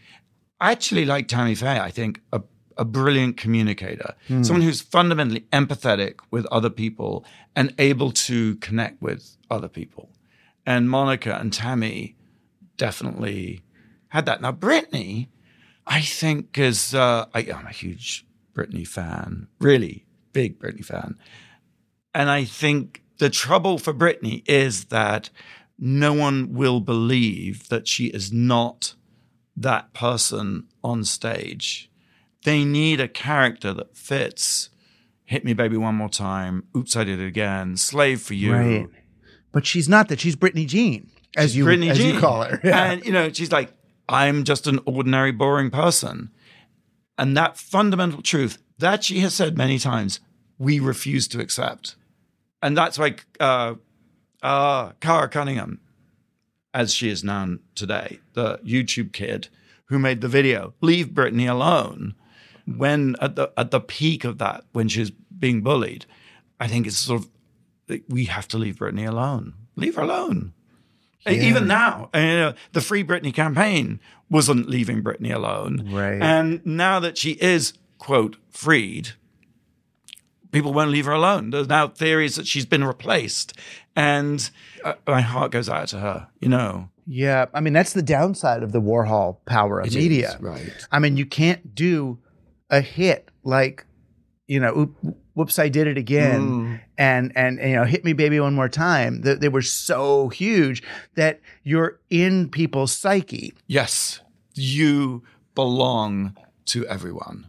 actually like Tammy Faye, I think, a, a brilliant communicator, mm. someone who's fundamentally empathetic with other people and able to connect with other people. And Monica and Tammy definitely had that. Now, Britney, I think is, uh, I, I'm a huge Britney fan, really big Britney fan. And I think the trouble for Britney is that no one will believe that she is not that person on stage. They need a character that fits. Hit Me Baby One More Time, Oops, I Did It Again, Slave for You. Right. But she's not that. She's Britney Jean, as she's you Britney as Jean. you call her. Yeah. And, you know, she's like, I'm just an ordinary, boring person. And that fundamental truth that she has said many times, we refuse to accept. And that's why uh, uh, Cara Cunningham, as she is known today, the YouTube kid who made the video, Leave Britney Alone, when at the at the peak of that, when she's being bullied, I think it's sort of, we have to leave Britney alone. Leave her alone. Yeah. Even now, you know, the Free Britney campaign wasn't leaving Britney alone. Right. And now that she is, quote, freed, people won't leave her alone. There's now theories that she's been replaced. And uh, my heart goes out to her, you know. Yeah. I mean, that's the downside of the Warhol power of It media. is, right. I mean, you can't do a hit like, you know, Oop, Whoops, I Did It Again mm. and, and, and, you know, Hit Me Baby One More Time. They, they were so huge that you're in people's psyche. Yes. You belong to everyone.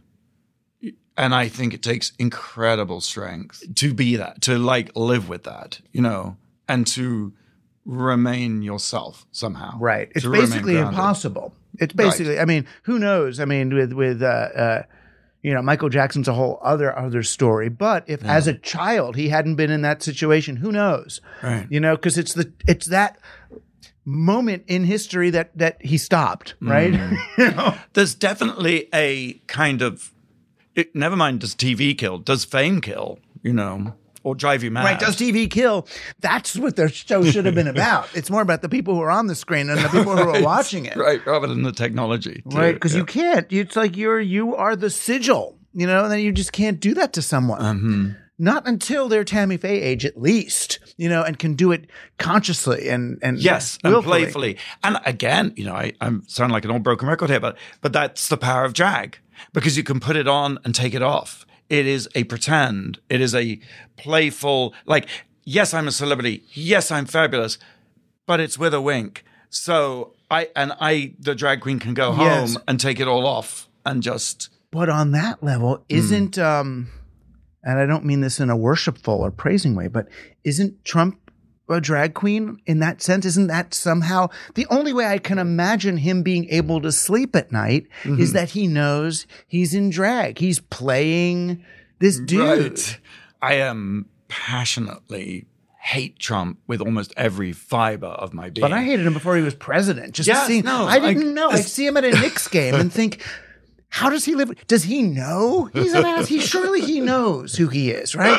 And I think it takes incredible strength to be that, to like live with that, you know, and to remain yourself somehow. Right. It's to basically impossible. It's basically, right. I mean, who knows? I mean, with, with, uh, uh, you know, Michael Jackson's a whole other, other story. But if yeah. as a child he hadn't been in that situation, who knows? Right. You know, because it's the, it's that moment in history that, that he stopped, right? Mm. You know? There's definitely a kind of, It, never mind, does T V kill? Does fame kill? You know, or drive you mad? Right? Does T V kill? That's what their show should have been about. It's more about the people who are on the screen and the people right. who are watching it, right? Rather than the technology, too. right? Because yeah. you can't. It's like you're you are the sigil, you know, and then you just can't do that to someone. Mm-hmm. Not until they're Tammy Faye age, at least, you know, and can do it consciously and and yes, willfully. and playfully. And again, you know, I I sound like an old broken record here, but but that's the power of drag. Because you can put it on and take it off. It is a pretend. It is a playful, like, yes, I'm a celebrity. Yes, I'm fabulous. But it's with a wink. So I, and I, the drag queen can go Yes. home and take it all off and just. But on that level, isn't, mm. um, and I don't mean this in a worshipful or praising way, but isn't Trump a drag queen in that sense? Isn't that somehow the only way I can imagine him being able to sleep at night mm-hmm. is that he knows he's in drag. He's playing this dude. Right. I am passionately hate Trump with almost every fiber of my being. But I hated him before he was president. Just yes, seeing, no, I didn't I, know. I'd see him at a Knicks game and think, how does he live? Does he know? He's an ass. He surely he knows who he is, right?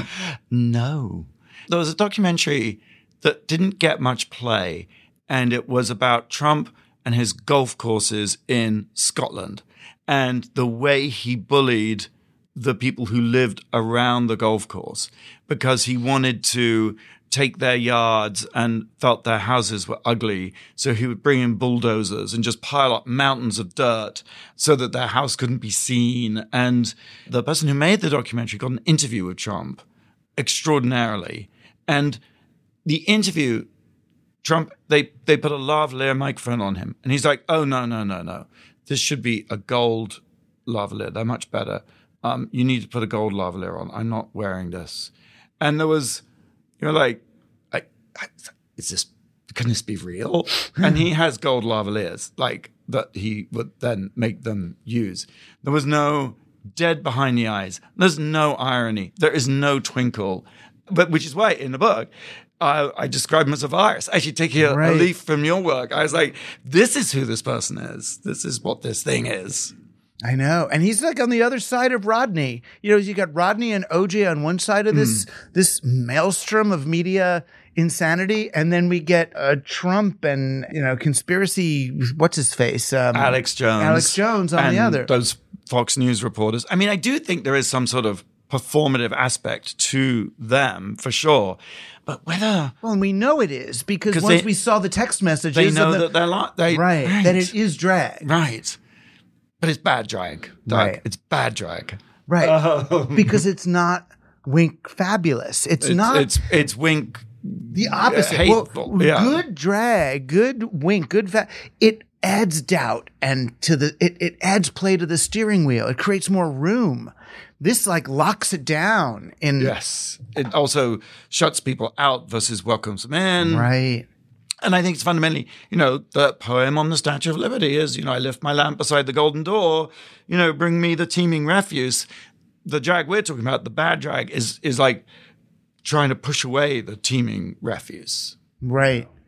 No. There was a documentary that didn't get much play, and it was about Trump and his golf courses in Scotland and the way he bullied the people who lived around the golf course because he wanted to take their yards and felt their houses were ugly. So he would bring in bulldozers and just pile up mountains of dirt so that their house couldn't be seen. And the person who made the documentary got an interview with Trump extraordinarily. And the interview, Trump, they, they put a lavalier microphone on him. And he's like, oh, no, no, no, no. This should be a gold lavalier. They're much better. Um, you need to put a gold lavalier on. I'm not wearing this. And there was, you know, like, I, I, is this, can this be real? And he has gold lavaliers, like, that he would then make them use. There was no dead behind the eyes. There's no irony. There is no twinkle. But which is why in the book, uh, I describe him as a virus. Actually, taking a, right. a leaf from your work, I was like, this is who this person is. This is what this thing is. I know. And he's like on the other side of Rodney. You know, you got Rodney and O J on one side of this, mm. this maelstrom of media insanity. And then we get uh, Trump and, you know, conspiracy, what's his face? Um, Alex Jones. Alex Jones on and the other. Those Fox News reporters. I mean, I do think there is some sort of performative aspect to them, for sure. But whether... Well, and we know it is, because once they, we saw the text messages... They know the, that they're like... They, right, right, that it is drag. Right. But it's bad drag, Doug. Right. It's bad drag. Right. Um, because it's not Wink fabulous. It's, it's not... It's it's Wink... The opposite. Hateful. Well, yeah. Good drag, good Wink, good fa- it adds doubt and to the it, it adds play to the steering wheel. It creates more room. This like locks it down in Yes. It also shuts people out versus welcomes them in. Right. And I think it's fundamentally, you know, the poem on the Statue of Liberty is, you know, I lift my lamp beside the golden door, you know, bring me the teeming refuse. The drag we're talking about, the bad drag, is is like trying to push away the teeming refuse. Right.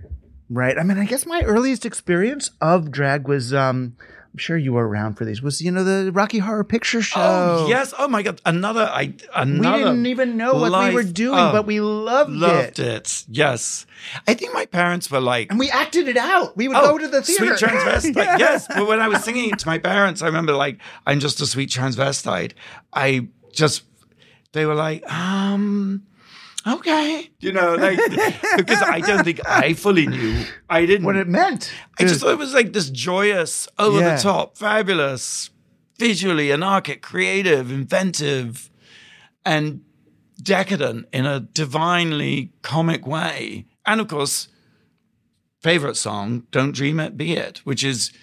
Right. I mean, I guess my earliest experience of drag was, um, I'm sure you were around for these, was, you know, the Rocky Horror Picture Show. Oh, yes. Oh, my God. Another, I, another. We didn't even know what life. we were doing, oh, but we loved, loved it. it. Yes. I think my parents were like. And we acted it out. We would oh, go to the theater. Sweet transvestite. yeah. Yes. But when I was singing it to my parents, I remember like, I'm just a sweet transvestite. I just, they were like, um, okay. You know, like, because I don't think I fully knew. I didn't. What it meant. I just thought it was like this joyous, over Yeah. the top, fabulous, visually anarchic, creative, inventive, and decadent in a divinely comic way. And of course, favorite song, Don't Dream It, Be It, which is,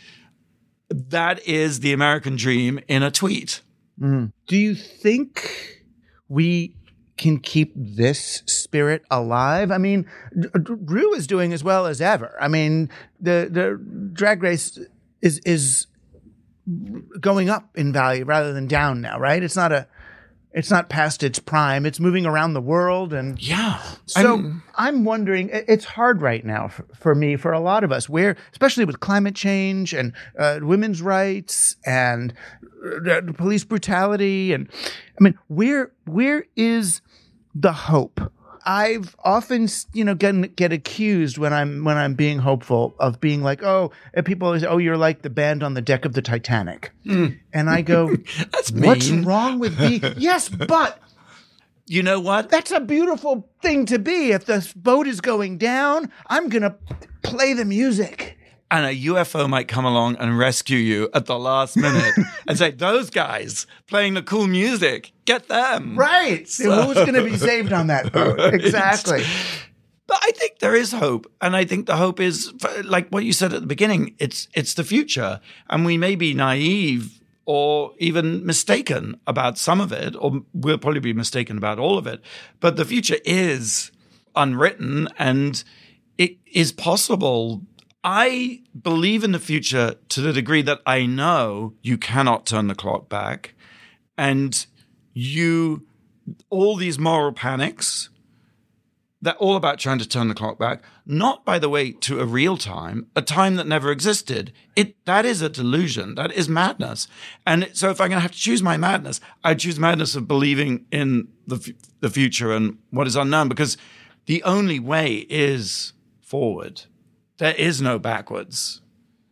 that is the American dream in a tweet. Mm. Do you think we can keep this spirit alive? I mean, D- D- Drew is doing as well as ever. I mean, the the Drag Race is is going up in value rather than down now, right? It's not a it's not past its prime. It's moving around the world, and Yeah. so I'm- I'm wondering. it- It's hard right now for, for me, for a lot of us, where especially with climate change and uh, women's rights and uh, police brutality, and I mean, where where is the hope? I've often, you know, get get accused when I'm when I'm being hopeful of being like, oh, and people always, oh, you're like the band on the deck of the Titanic, Mm. and I go, That's what's mean. wrong with me? Yes, but You know what? that's a beautiful thing to be. If the boat is going down, I'm gonna play the music. And a U F O might come along and rescue you at the last minute and say, those guys playing the cool music, get them. Right. So- Who's going to be saved on that boat? Right. Exactly. But I think there is hope. And I think the hope is, like what you said at the beginning, it's it's the future. And we may be naive or even mistaken about some of it, or we'll probably be mistaken about all of it. But the future is unwritten, and it is possible. I believe in the future to the degree that I know you cannot turn the clock back. And you, all these moral panics, they're all about trying to turn the clock back, not, by the way, to a real time, a time that never existed. It that is a delusion. That is madness. And so if I'm going to have to choose my madness, I choose madness of believing in the f- the future and what is unknown, because the only way is forward. There is no backwards,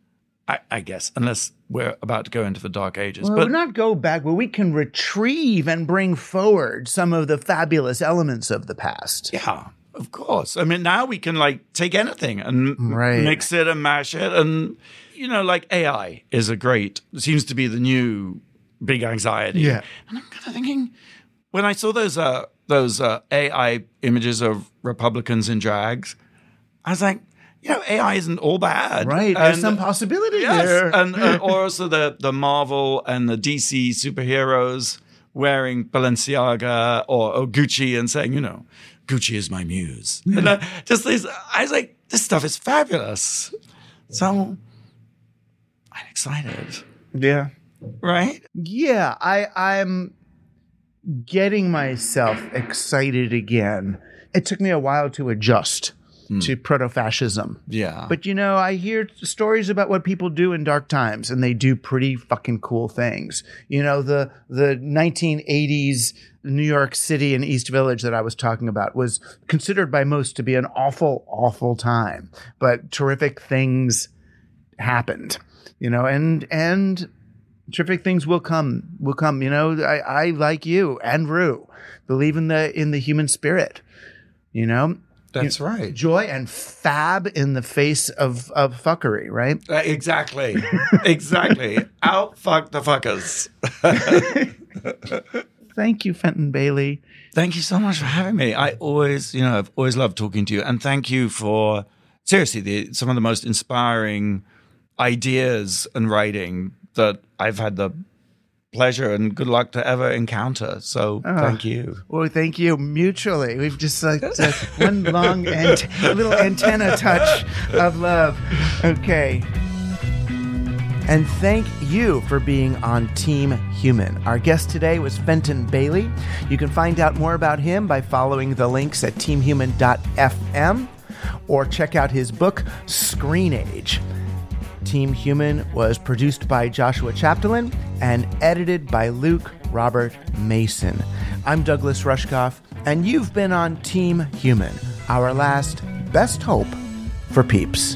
I, I guess, unless we're about to go into the dark ages. Well, but not go back, but we can retrieve and bring forward some of the fabulous elements of the past. yeah, of course. I mean, now we can like take anything and m- Right. mix it and mash it. And, you know, like A I is a great, seems to be the new big anxiety. Yeah. And I'm kind of thinking, when I saw those, uh, those uh, A I images of Republicans in drags, I was like, you know, A I isn't all bad. Right. There's And- some possibility Yes, there. and uh, or also the the Marvel and the D C superheroes wearing Balenciaga or, or Gucci and saying, you know, Gucci is my muse. And uh, just these, I was like, this stuff is fabulous. So I'm excited, yeah. right? Yeah, I, I'm getting myself excited again. It took me a while to adjust to proto-fascism. Yeah, But, you know, I hear stories about what people do in dark times, and they do pretty fucking cool things. You know, the the nineteen eighties New York City and East Village that I was talking about was considered by most to be an awful, awful time. But terrific things happened, you know, and and terrific things will come, will come. You know, I, I like you and Rue, believe in the in the human spirit, you know. that's right. Joy and fab in the face of, of fuckery, right? Uh, exactly, exactly. Out fuck the fuckers. Thank you, Fenton Bailey. Thank you so much for having me. I always, you know, I've always loved talking to you. And thank you for, seriously, the, some of the most inspiring ideas and writing that I've had the pleasure and good luck to ever encounter. So thank you. Well, thank you mutually. We've just like uh, one long ant- little antenna touch of love. Okay. And thank you for being on Team Human. Our guest today was Fenton Bailey. You can find out more about him by following the links at team human dot f m or check out his book, Screen Age. Team Human was produced by Joshua Chapdelaine and edited by Luke Robert Mason. I'm Douglas Rushkoff, and you've been on Team Human, our last best hope for peeps.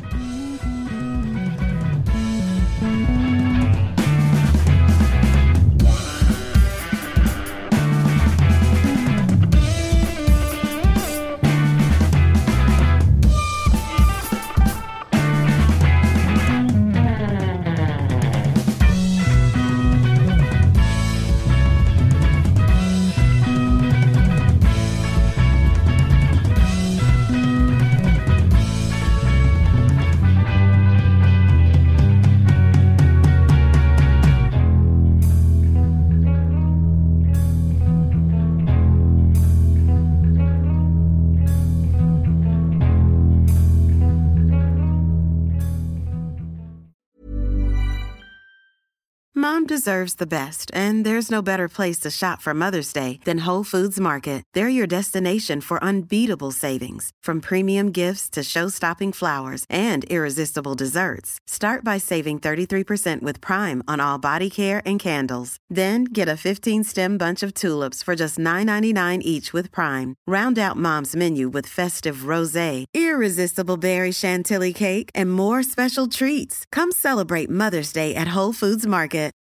Mom deserves the best, and there's no better place to shop for Mother's Day than Whole Foods Market. They're your destination for unbeatable savings, from premium gifts to show-stopping flowers and irresistible desserts. Start by saving thirty-three percent with Prime on all body care and candles. Then get a fifteen-stem bunch of tulips for just nine ninety-nine each with Prime. Round out Mom's menu with festive rosé, irresistible berry chantilly cake, and more special treats. Come celebrate Mother's Day at Whole Foods Market.